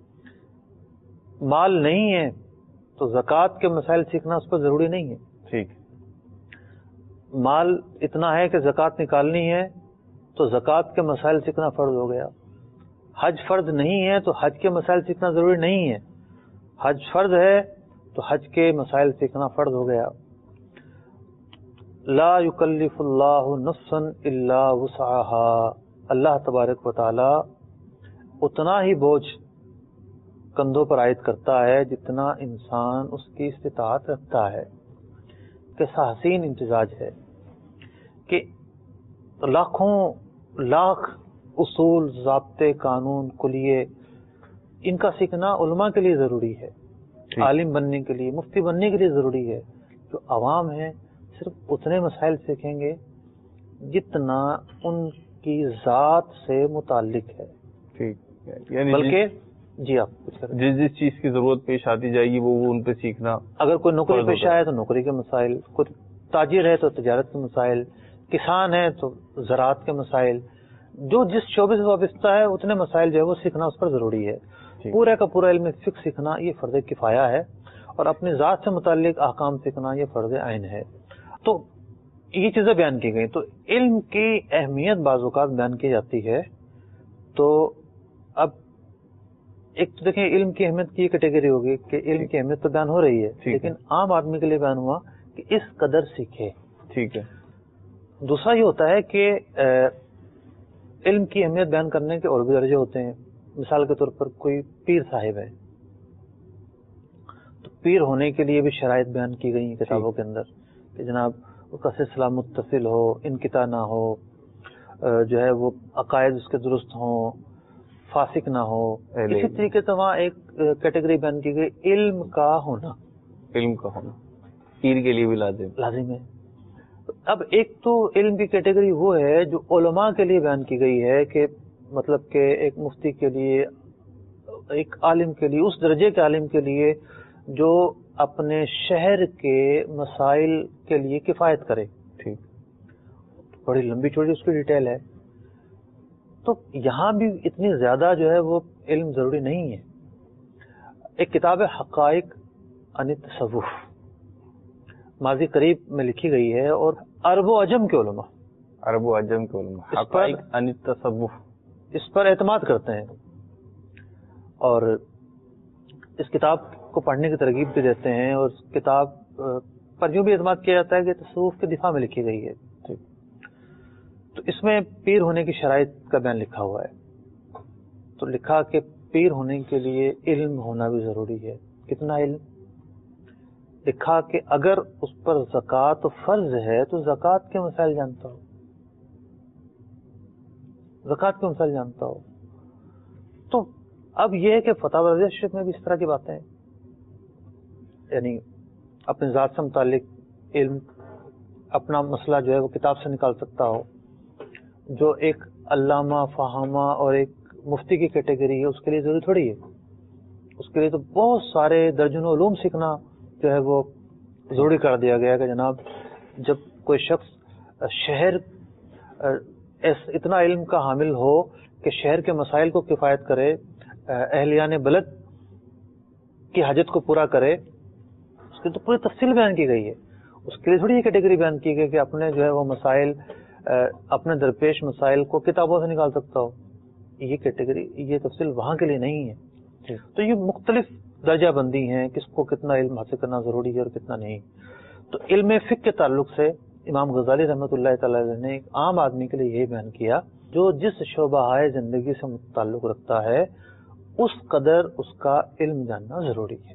مال نہیں ہے تو زکوٰۃ کے مسائل سیکھنا اس پر ضروری نہیں ہے. ٹھیک, مال اتنا ہے کہ زکوٰۃ نکالنی ہے تو زکوٰۃ کے مسائل سیکھنا فرض ہو گیا. حج فرض نہیں ہے تو حج کے مسائل سیکھنا ضروری نہیں ہے. حج فرض ہے تو حج کے مسائل سیکھنا فرض ہو گیا. لا یکلف اللہ نفسا الا وسعها. اللہ تبارک و تعالی اتنا ہی بوجھ کندھوں پر عائد کرتا ہے جتنا انسان اس کی استطاعت رکھتا ہے. کیسا حسین امتزاج ہے کہ لاکھوں لاکھ اصول، ضابطے، قانون، کلیے، ان کا سیکھنا علماء کے لیے ضروری ہے، عالم بننے کے لیے، مفتی بننے کے لیے ضروری ہے. جو عوام ہیں صرف اتنے مسائل سیکھیں گے جتنا ان کی ذات سے متعلق ہے. ٹھیک، یعنی بلکہ جی آپ کچھ کریں. جس جس چیز کی ضرورت پیش آتی جائے گی وہ وہ ان پہ سیکھنا. اگر کوئی نوکری پیشہ ہے تو نوکری کے مسائل، کوئی تاجر ہے تو تجارت کے مسائل، کسان ہے تو زراعت کے مسائل، جو جس شعبے سے وابستہ ہے اتنے مسائل جو ہے وہ سیکھنا اس پر ضروری ہے. پورا کا پورا علم فقہ سیکھنا یہ فرض کفایہ ہے، اور اپنی ذات سے متعلق احکام سیکھنا یہ فرض عین ہے. تو یہ چیزیں بیان کی گئی. تو علم کی اہمیت بعض اوقات بیان کی جاتی ہے. تو اب ایک تو دیکھیں علم کی اہمیت کی یہ کیٹیگری ہوگی کہ علم کی اہمیت تو بیان ہو رہی ہے، لیکن عام آدمی کے لیے بیان ہوا کہ اس قدر سیکھے. ٹھیک ہے. دوسرا یہ ہوتا ہے کہ علم کی اہمیت بیان کرنے کے اور بھی درجے ہوتے ہیں. مثال کے طور پر کوئی پیر صاحب ہے تو پیر ہونے کے لیے بھی شرائط بیان کی گئی ہیں کتابوں کے اندر کہ جناب اس کا سلسلہ متصل ہو، انقطاع نہ ہو، جو ہے وہ عقائد اس کے درست ہوں، فاسق نہ ہو. اسی طریقے سے وہاں ایک کیٹیگری بیان کی گئی علم کا ہونا. علم کا ہونا پیر کے لیے بھی لازم لازم ہے. اب ایک تو علم کی کیٹیگری وہ ہے جو علماء کے لیے بیان کی گئی ہے کہ مطلب کہ ایک مفتی کے لیے، ایک عالم کے لیے، اس درجے کے عالم کے لیے جو اپنے شہر کے مسائل کے لیے کفایت کرے. ٹھیک، بڑی لمبی چوڑی اس کی ڈیٹیل ہے. تو یہاں بھی اتنی زیادہ جو ہے وہ علم ضروری نہیں ہے. ایک کتاب حقائق عن التصوف ماضی قریب میں لکھی گئی ہے، اور عرب و عجم کے علماء عرب و عجم کے علماء حقائق عن التصوف اس پر اعتماد کرتے ہیں، اور اس کتاب کو پڑھنے کی ترغیب بھی دیتے ہیں، اور اس کتاب پر یوں بھی اعتماد کیا جاتا ہے کہ تصوف کے دفاع میں لکھی گئی ہے. تو اس میں پیر ہونے کی شرائط کا بیان لکھا ہوا ہے. تو لکھا کہ پیر ہونے کے لیے علم ہونا بھی ضروری ہے. کتنا علم؟ لکھا کہ اگر اس پر زکوٰۃ فرض ہے تو زکوٰۃ کے مسائل جانتا ہو، زکوٰۃ کے مسائل جانتا ہو. تو اب یہ ہے کہ فتاوی رضیہ شریف میں بھی اس طرح کی باتیں ہیں، یعنی اپنے ذات سے متعلق علم، اپنا مسئلہ جو ہے وہ کتاب سے نکال سکتا ہو. جو ایک علامہ فہامہ اور ایک مفتی کی کیٹیگری ہے اس کے لیے ضروری تھوڑی ہے. اس کے لیے تو بہت سارے درجنوں علوم سیکھنا جو ہے وہ ضروری کر دیا گیا کہ جناب جب کوئی شخص شہر اتنا علم کا حامل ہو کہ شہر کے مسائل کو کفایت کرے، اہلیان بلد کی حاجت کو پورا کرے، اس کی تو پوری تفصیل بیان کی گئی ہے. اس کے لیے تھوڑی یہ کیٹیگری بیان کی گئی کہ اپنے جو ہے وہ مسائل، اپنے درپیش مسائل کو کتابوں سے نکال سکتا ہو. یہ کیٹیگری، یہ تفصیل وہاں کے لیے نہیں ہے. تو یہ مختلف درجہ بندی ہیں کس کو کتنا علم حاصل کرنا ضروری ہے اور کتنا نہیں. تو علم فقہ کے تعلق سے امام غزالی رحمۃ اللہ تعالی علیہ نے ایک عام آدمی کے لیے یہ بیان کیا جو جس شعبہ زندگی سے تعلق رکھتا ہے اس قدر اس کا علم جاننا ضروری ہے.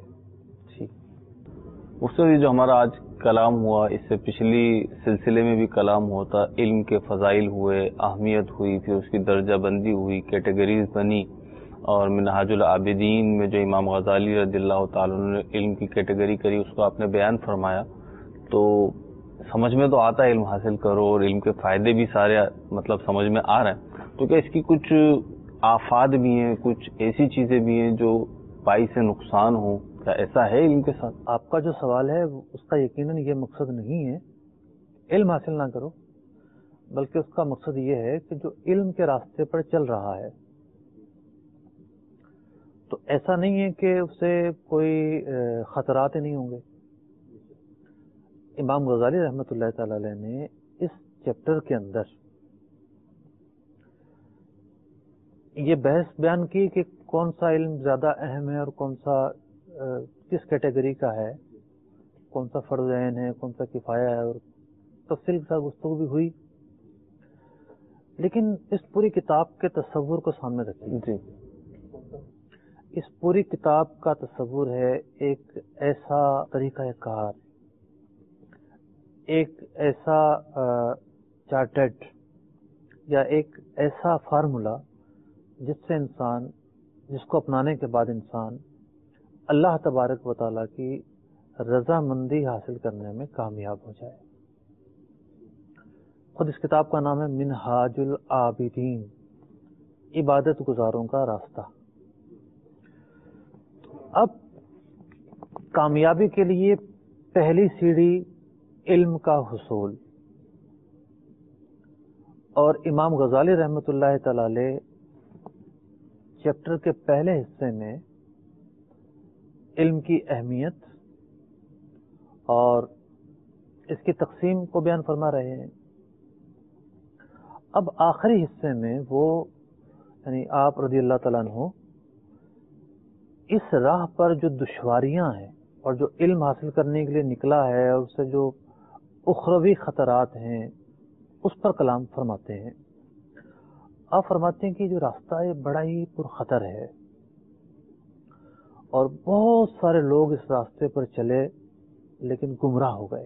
استاد جو ہمارا آج کلام ہوا، اس سے پچھلی سلسلے میں بھی کلام ہوا تھا، علم کے فضائل ہوئے، اہمیت ہوئی، پھر اس کی درجہ بندی ہوئی، کیٹیگریز بنی، اور منہاج العابدین میں جو امام غزالی رضی اللہ تعالیٰ نے علم کی کیٹیگری کری اس کو آپ نے بیان فرمایا. تو سمجھ میں تو آتا ہے علم حاصل کرو، اور علم کے فائدے بھی سارے مطلب سمجھ میں آ رہے ہیں. تو کیا اس کی کچھ آفات بھی ہیں، کچھ ایسی چیزیں بھی ہیں جو باعث نقصان ہوں؟ کیا ایسا ہے علم کے ساتھ؟ آپ کا جو سوال ہے اس کا یقیناً یہ مقصد نہیں ہے علم حاصل نہ کرو، بلکہ اس کا مقصد یہ ہے کہ جو علم کے راستے پر چل رہا ہے تو ایسا نہیں ہے کہ اسے کوئی خطرات ہی نہیں ہوں گے. امام غزالی رحمۃ اللہ تعالی علیہ نے اس چیپٹر کے اندر یہ بحث بیان کی کہ کون سا علم زیادہ اہم ہے اور کون سا کس کیٹیگری کا ہے، کون سا فرض عین ہے، کون سا کفایہ ہے، اور تفصیل کے ساتھ گفتگو بھی ہوئی. لیکن اس پوری کتاب کے تصور کو سامنے رکھیے. جی. اس پوری کتاب کا تصور ہے ایک ایسا طریقہ کار، ایک ایسا چارٹرڈ یا ایک ایسا فارمولا جس سے انسان، جس کو اپنانے کے بعد انسان اللہ تبارک و تعالیٰ کی رضامندی حاصل کرنے میں کامیاب ہو جائے. خود اس کتاب کا نام ہے منہاج العابدین، عبادت گزاروں کا راستہ. اب کامیابی کے لیے پہلی سیڑھی علم کا حصول، اور امام غزالی رحمۃ اللہ تعالی علیہ چیپٹر کے پہلے حصے میں علم کی اہمیت اور اس کی تقسیم کو بیان فرما رہے ہیں. اب آخری حصے میں وہ یعنی آپ رضی اللہ تعالیٰ عنہ اس راہ پر جو دشواریاں ہیں اور جو علم حاصل کرنے کے لیے نکلا ہے اور اس سے جو اخروی خطرات ہیں اس پر کلام فرماتے ہیں. آپ فرماتے ہیں کہ جو راستہ ہے بڑا ہی پرخطر ہے اور بہت سارے لوگ اس راستے پر چلے لیکن گمراہ ہو گئے.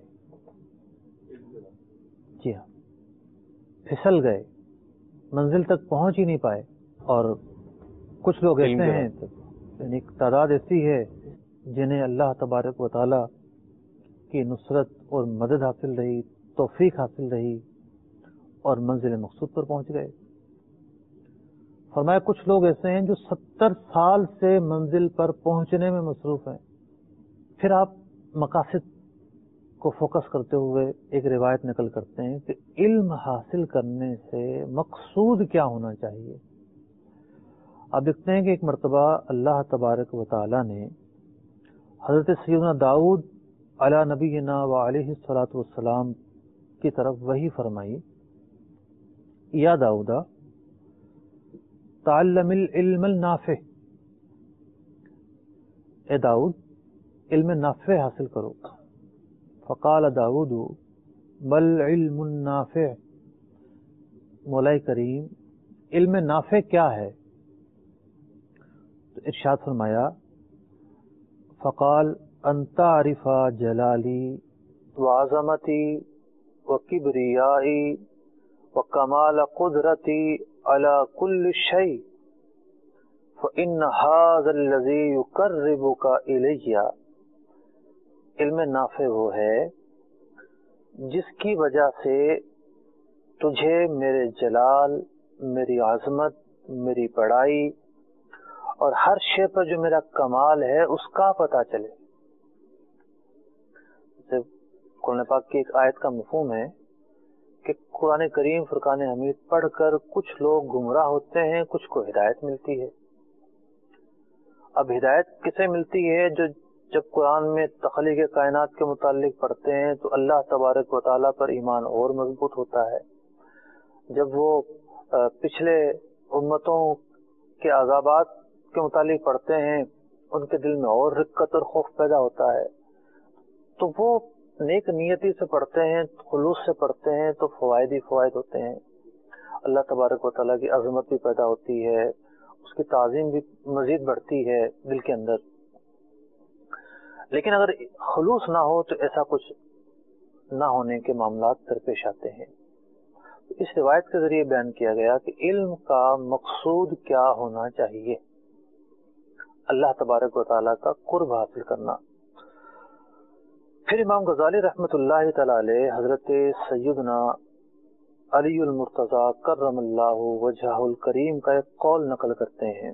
جی ہاں، پھسل گئے، منزل تک پہنچ ہی نہیں پائے. اور کچھ لوگ ایسے ہیں، یعنی ایک تعداد ایسی ہے جنہیں اللہ تبارک و تعالی کی نصرت اور مدد حاصل رہی، توفیق حاصل رہی اور منزل مقصود پر پہنچ گئے. فرمایا کچھ لوگ ایسے ہیں جو ستر سال سے منزل پر پہنچنے میں مصروف ہیں. پھر آپ مقاصد کو فوکس کرتے ہوئے ایک روایت نقل کرتے ہیں کہ علم حاصل کرنے سے مقصود کیا ہونا چاہیے. آپ دیکھتے ہیں کہ ایک مرتبہ اللہ تبارک و تعالی نے حضرت سیدنا داؤد علی نبینا و علیہ الصلوۃ والسلام کی طرف وحی فرمائی، یا داؤدا تعلم العلم النافع، اے داؤد علم نافع حاصل کرو. فقال داؤد بل علم النافع، مولا کریم علم نافع کیا ہے؟ تو ارشاد فرمایا فقال ان تعرف جلالی وعظمتی وکبریائی وکمال قدرتی علی کل شیء فإن هذا الذي يقربك إلي. علم نافع وہ ہے جس کی وجہ سے تجھے میرے جلال، میری عظمت، میری بڑائی اور ہر شے پر جو میرا کمال ہے اس کا پتہ چلے. قرآن پاک کی ایک آیت کا مفہوم ہے کہ قرآن کریم فرقان حمید پڑھ کر کچھ لوگ گمراہ ہوتے ہیں، کچھ کو ہدایت ملتی ہے. اب ہدایت کسے ملتی ہے؟ جو جب قرآن میں تخلیق کائنات کے متعلق پڑھتے ہیں تو اللہ تبارک و تعالیٰ پر ایمان اور مضبوط ہوتا ہے. جب وہ پچھلے امتوں کے عذابات کے متعلق پڑھتے ہیں ان کے دل میں اور رقت اور خوف پیدا ہوتا ہے. تو وہ نیک نیتی سے پڑھتے ہیں، خلوص سے پڑھتے ہیں تو فوائد ہی فوائد ہوتے ہیں. اللہ تبارک و تعالیٰ کی عظمت بھی پیدا ہوتی ہے، اس کی تعظیم بھی مزید بڑھتی ہے دل کے اندر. لیکن اگر خلوص نہ ہو تو ایسا کچھ نہ ہونے کے معاملات درپیش آتے ہیں. اس روایت کے ذریعے بیان کیا گیا کہ علم کا مقصود کیا ہونا چاہیے، اللہ تبارک و تعالیٰ کا قرب حاصل کرنا. پھر امام غزالی رحمۃ اللہ تعالی علیہ حضرت سیدنا علی المرتضیٰ کرم اللہ وجہہ الکریم کا ایک قول نقل کرتے ہیں.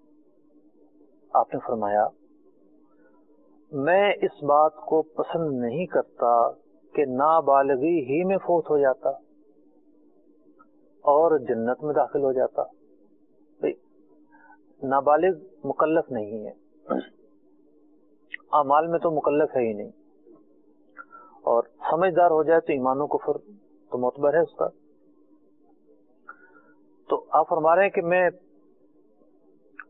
آپ نے فرمایا میں اس بات کو پسند نہیں کرتا کہ نابالغی ہی میں فوت ہو جاتا اور جنت میں داخل ہو جاتا. نابالغ مکلف نہیں ہے، اعمال میں تو مکلف ہے ہی نہیں، اور سمجھدار ہو جائے تو ایمان و کفر تو معتبر ہے اس کا. تو آپ فرما رہے ہیں کہ میں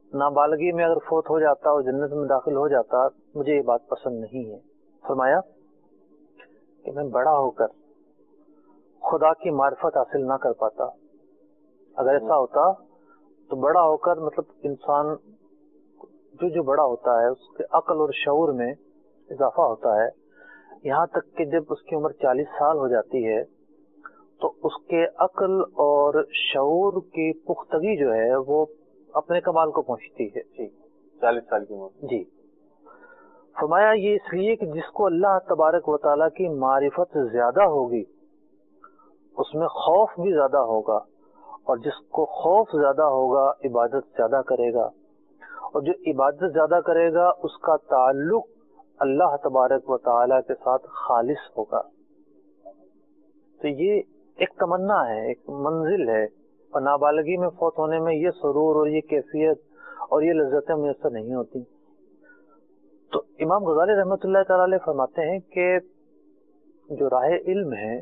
نابالغی میں اگر فوت ہو جاتا اور جنت میں داخل ہو جاتا، مجھے یہ بات پسند نہیں ہے۔ فرمایا کہ میں بڑا ہو کر خدا کی معرفت حاصل نہ کر پاتا۔ اگر ایسا ہوتا تو بڑا ہو کر مطلب انسان جو جو بڑا ہوتا ہے اس کے عقل اور شعور میں اضافہ ہوتا ہے، یہاں تک کہ جب اس کی عمر چالیس سال ہو جاتی ہے تو اس کے عقل اور شعور کی پختگی جو ہے وہ اپنے کمال کو پہنچتی ہے۔ جی چالیس سال کی عمر۔ جی فرمایا یہ اس لیے کہ جس کو اللہ تبارک و تعالیٰ کی معرفت زیادہ ہوگی اس میں خوف بھی زیادہ ہوگا، اور جس کو خوف زیادہ ہوگا عبادت زیادہ کرے گا، اور جو عبادت زیادہ کرے گا اس کا تعلق اللہ تبارک و تعالیٰ کے ساتھ خالص ہوگا۔ تو یہ ایک تمنا ہے، ایک منزل ہے، اور نابالغی میں فوت ہونے میں یہ سرور اور یہ کیفیت اور یہ لذتیں میسر نہیں ہوتی۔ تو امام غزالی رحمۃ اللہ تعالی علیہ فرماتے ہیں کہ جو راہ علم ہے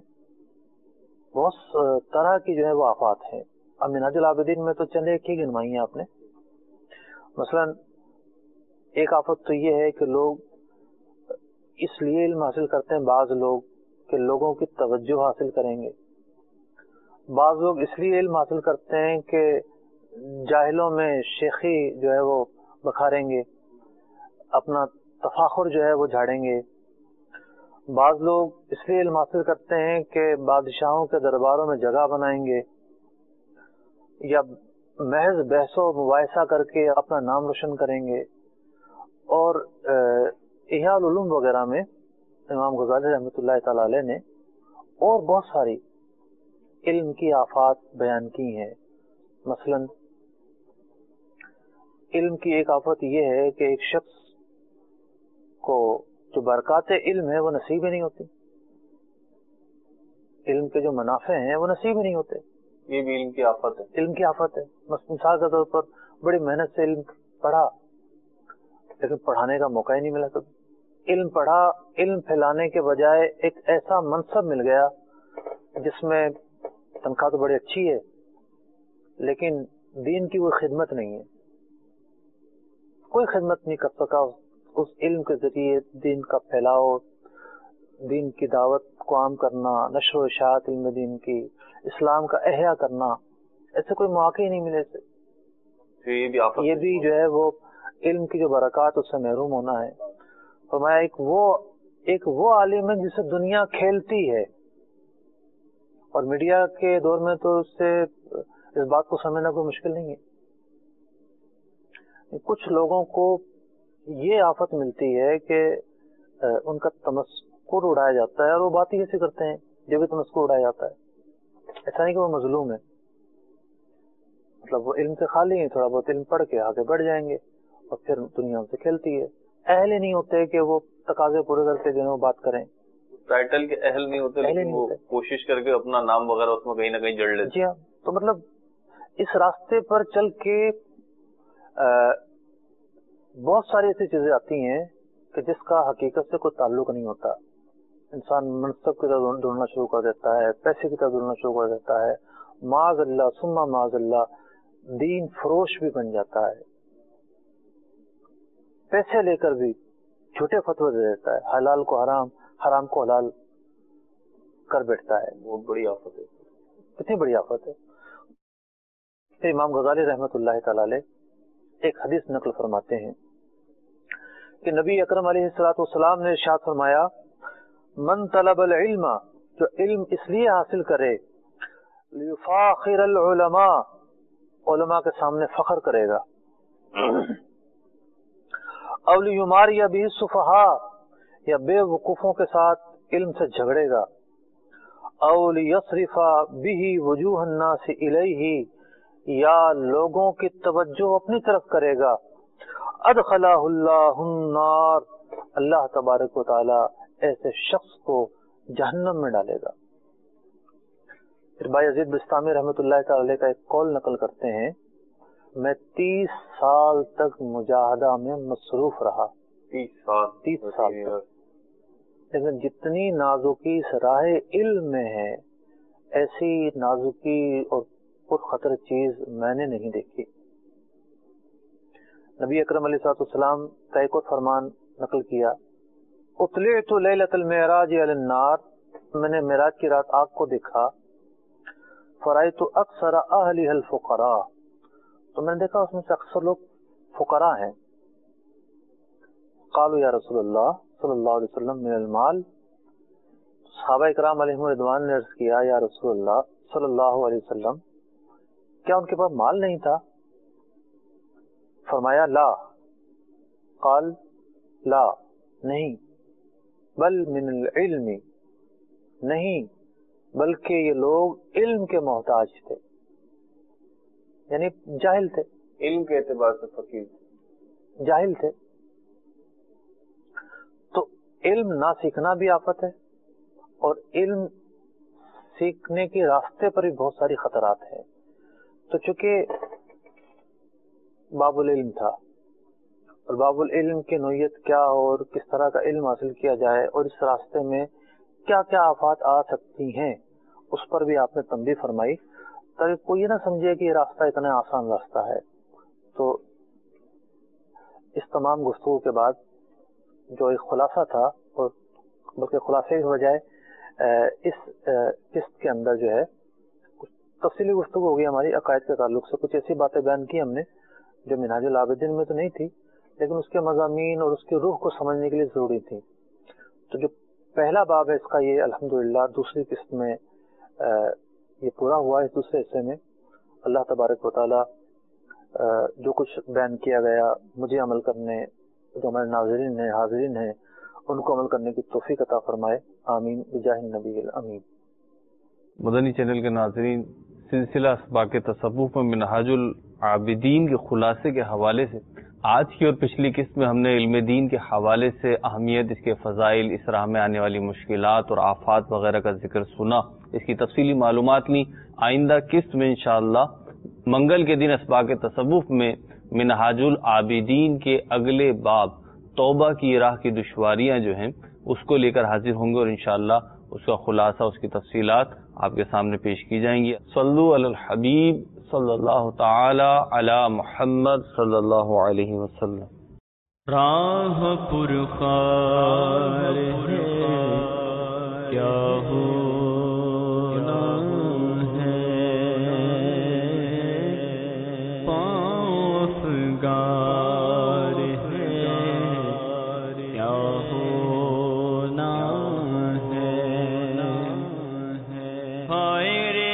بہت طرح کی جو ہے وہ آفات ہیں۔ اب منہاج العابدین میں تو چند ایک ہی گنوائی ہیں آپ نے۔ مثلا ایک آفت تو یہ ہے کہ لوگ اس لیے علم حاصل کرتے ہیں، بعض لوگ کہ لوگوں کی توجہ حاصل کریں گے، بعض لوگ اس لیے علم حاصل کرتے ہیں کہ جاہلوں میں شیخی جو ہے وہ بکھاریں گے، اپنا تفاخر جو ہے وہ جھاڑیں گے، بعض لوگ اس لیے علم حاصل کرتے ہیں کہ بادشاہوں کے درباروں میں جگہ بنائیں گے، یا محض بحث و مباحثہ کر کے اپنا نام روشن کریں گے۔ اور احیاء العلوم وغیرہ میں امام غزالی رحمۃ اللہ تعالی علیہ نے اور بہت ساری علم کی آفات بیان کی ہیں۔ مثلا علم کی ایک آفت یہ ہے کہ ایک شخص کو جو برکات علم ہے وہ نصیب ہی نہیں ہوتی، علم کے جو منافع ہیں وہ نصیب ہی نہیں ہوتے۔ یہ بھی علم کی آفت ہے۔ علم کی آفت ہے۔ مثال کے طور پر بڑی محنت سے علم پڑھا لیکن پڑھانے کا موقع ہی نہیں ملا کبھی۔ علم پڑھا، علم پھیلانے کے بجائے ایک ایسا منصب مل گیا جس میں تنخواہ تو بڑی اچھی ہے لیکن دین کی کوئی خدمت نہیں ہے، کوئی خدمت نہیں کر سکا اس علم کے ذریعے دین کا پھیلاؤ، دین کی دعوت کو عام کرنا، نشر و اشاعت علم دین کی، اسلام کا احیاء کرنا، ایسے کوئی مواقع ہی نہیں ملے سے۔ یہ بھی آفت یہ بھی جو ہے وہ علم کی جو برکات اس سے محروم ہونا ہے۔ فرمایا ایک وہ ایک وہ عالم ہے جسے دنیا کھیلتی ہے، اور میڈیا کے دور میں تو اس سے اس بات کو سمجھنا کوئی مشکل نہیں ہے۔ کچھ لوگوں کو یہ آفت ملتی ہے کہ ان کا تمسخر اڑایا جاتا ہے، اور وہ بات ہی ایسے کرتے ہیں جو بھی تمسخر اڑایا جاتا ہے۔ ایسا نہیں کہ وہ مظلوم ہے، مطلب وہ علم سے خالی ہیں، تھوڑا بہت علم پڑھ کے آگے بڑھ جائیں گے اور پھر دنیا ان سے کھیلتی ہے۔ اہل ہی نہیں ہوتے کہ وہ تقاضے پورے کر کے جو ہے وہ بات کریں، ٹائٹل کے اہل نہیں ہوتے، لیکن وہ کوشش کر کے اپنا نام وغیرہ اس میں کہیں نہ کہیں جڑ لیتے۔ جی ہاں، تو مطلب اس راستے پر چل کے بہت ساری ایسی چیزیں آتی ہیں کہ جس کا حقیقت سے کوئی تعلق نہیں ہوتا۔ انسان منصب کی طرف ڈھونڈنا شروع کر دیتا ہے، پیسے کی طرف ڈھونڈنا شروع کر دیتا ہے، معاذ اللہ ثم معاذ اللہ دین فروش بھی بن جاتا ہے، پیسے لے کر بھی جھوٹے فتوے دے دیتا ہے، حلال کو حرام، حرام کو حلال کر بیٹھتا ہے۔ بہت بڑی آفت ہے، کتنی بڑی آفت ہے۔ پھر امام غزالی رحمۃ اللہ تعالی علیہ ایک حدیث نقل فرماتے ہیں کہ نبی اکرم علیہ الصلوۃ والسلام نے ارشاد فرمایا، من طلب العلم، جو علم اس لیے حاصل کرے، لیفاخر العلماء، علماء کے سامنے فخر کرے گا، او لیماری به السفہاء، یا بے وقوفوں کے ساتھ علم سے جھگڑے گا، او لیصرف به وجوہ الناس الیہ، یا لوگوں کی توجہ اپنی طرف کرے گا، ادخلہ اللہ النار، اللہ تبارک و تعالی ایسے شخص کو جہنم میں ڈالے گا۔ پھر بھائی عزیز بستامی رحمۃ اللہ تعالی علیہ کا ایک قول نقل کرتے ہیں، میں تیس سال تک مجاہدہ میں مصروف رہا، تیس سال تیس سال تک، لیکن جتنی نازکی اس راہ علم میں ہے ایسی نازکی اور پرخطر چیز میں نے نہیں دیکھی۔ نبی اکرم علیہ الصلوۃ والسلام کا ایک اور فرمان نقل کیا، اطلعت لیلۃ المعراج علی النار، میں نے معراج کی رات آگ کو دیکھا، فرأیت اکثر اہلها الفقراء، تو میں نے دیکھا اس میں سے اکثر لوگ فقراء ہیں۔ قالوا یا رسول اللہ صلی اللہ علیہ وسلم من المال، صحابہ اکرام علیہم رضوان نے عرض کیا یا رسول اللہ صلی اللہ علیہ وسلم کیا ان کے پاس مال نہیں تھا؟ فرمایا لا، قال لا نہیں، بل من العلم نہیں، بلکہ یہ لوگ علم کے محتاج تھے، یعنی جاہل تھے، علم کے اعتبار سے فقیر تھے، جاہل تھے۔ تو علم نہ سیکھنا بھی آفت ہے، اور علم سیکھنے کے راستے پر بھی بہت ساری خطرات ہیں۔ تو چونکہ باب العلم تھا، اور باب العلم کی نوعیت کیا اور کس طرح کا علم حاصل کیا جائے اور اس راستے میں کیا کیا آفات آ سکتی ہیں، اس پر بھی آپ نے تنبیہ فرمائی، تاکہ کوئی یہ نہ سمجھے کہ یہ راستہ اتنا آسان راستہ ہے۔ تو اس تمام گفتگو کے بعد جو ایک خلاصہ تھا، اور بلکہ خلاصے کی بجائے اس قسط کے اندر جو ہے کچھ تفصیلی گفتگو ہوگی ہماری عقائد کے تعلق سے، کچھ ایسی باتیں بیان کی ہم نے جو منہاج العابدین میں تو نہیں تھی، لیکن اس کے مضامین اور اس کی روح کو سمجھنے کے لیے ضروری تھی۔ تو جو پہلا باب ہے اس کا، یہ الحمدللہ دوسری قسط میں یہ پورا ہوا ہے۔ اس دوسرے حصے میں اللہ تبارک و تعالی جو کچھ بیان کیا گیا مجھے عمل کرنے، جو ہمارے ناظرین ہیں حاضرین ہیں ان کو عمل کرنے کی توفیق عطا فرمائے، آمین بجاہ النبی الامین۔ مدنی چینل کے ناظرین، سلسلہ اسباق تصوف میں منہاج العابدین کے خلاصے کے حوالے سے آج کی اور پچھلی قسط میں ہم نے علم دین کے حوالے سے اہمیت، اس کے فضائل، اس راہ میں آنے والی مشکلات اور آفات وغیرہ کا ذکر سنا، اس کی تفصیلی معلومات لی۔ آئندہ قسط میں انشاءاللہ منگل کے دن اسباق تصوف میں منہاج العابدین کے اگلے باب توبہ کی راہ کی دشواریاں جو ہیں اس کو لے کر حاضر ہوں گے، اور انشاءاللہ اس کا خلاصہ، اس کی تفصیلات آپ کے سامنے پیش کی جائیں گی۔ صلو علی الحبیب صلی اللہ تعالی علی محمد صلی اللہ علیہ وسلم۔ راہ پرخار ہے کیا ہونا ہے، پاؤں افگار ہے کیا ہونا ہے، ہائے رے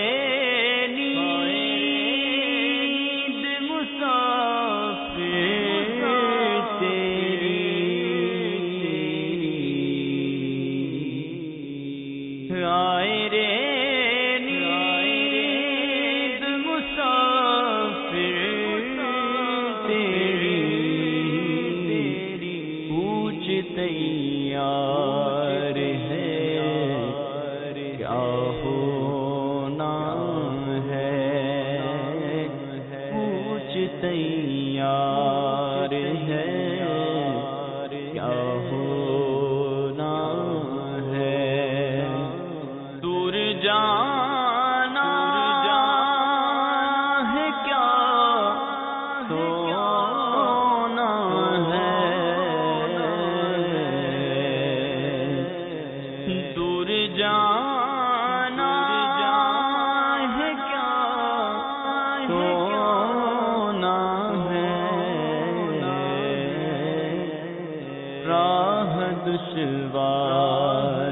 نیند مسافر تیری، آئے رے نیند مسافر تیری، پوچھ تیار ہے کیا ہونا ہے، پوچھ تیار ہے کیا ہونا ہے، دور جانا ہے کیا سونا ہے، دور جانا ہے کیا سونا ہے، راہ دشوار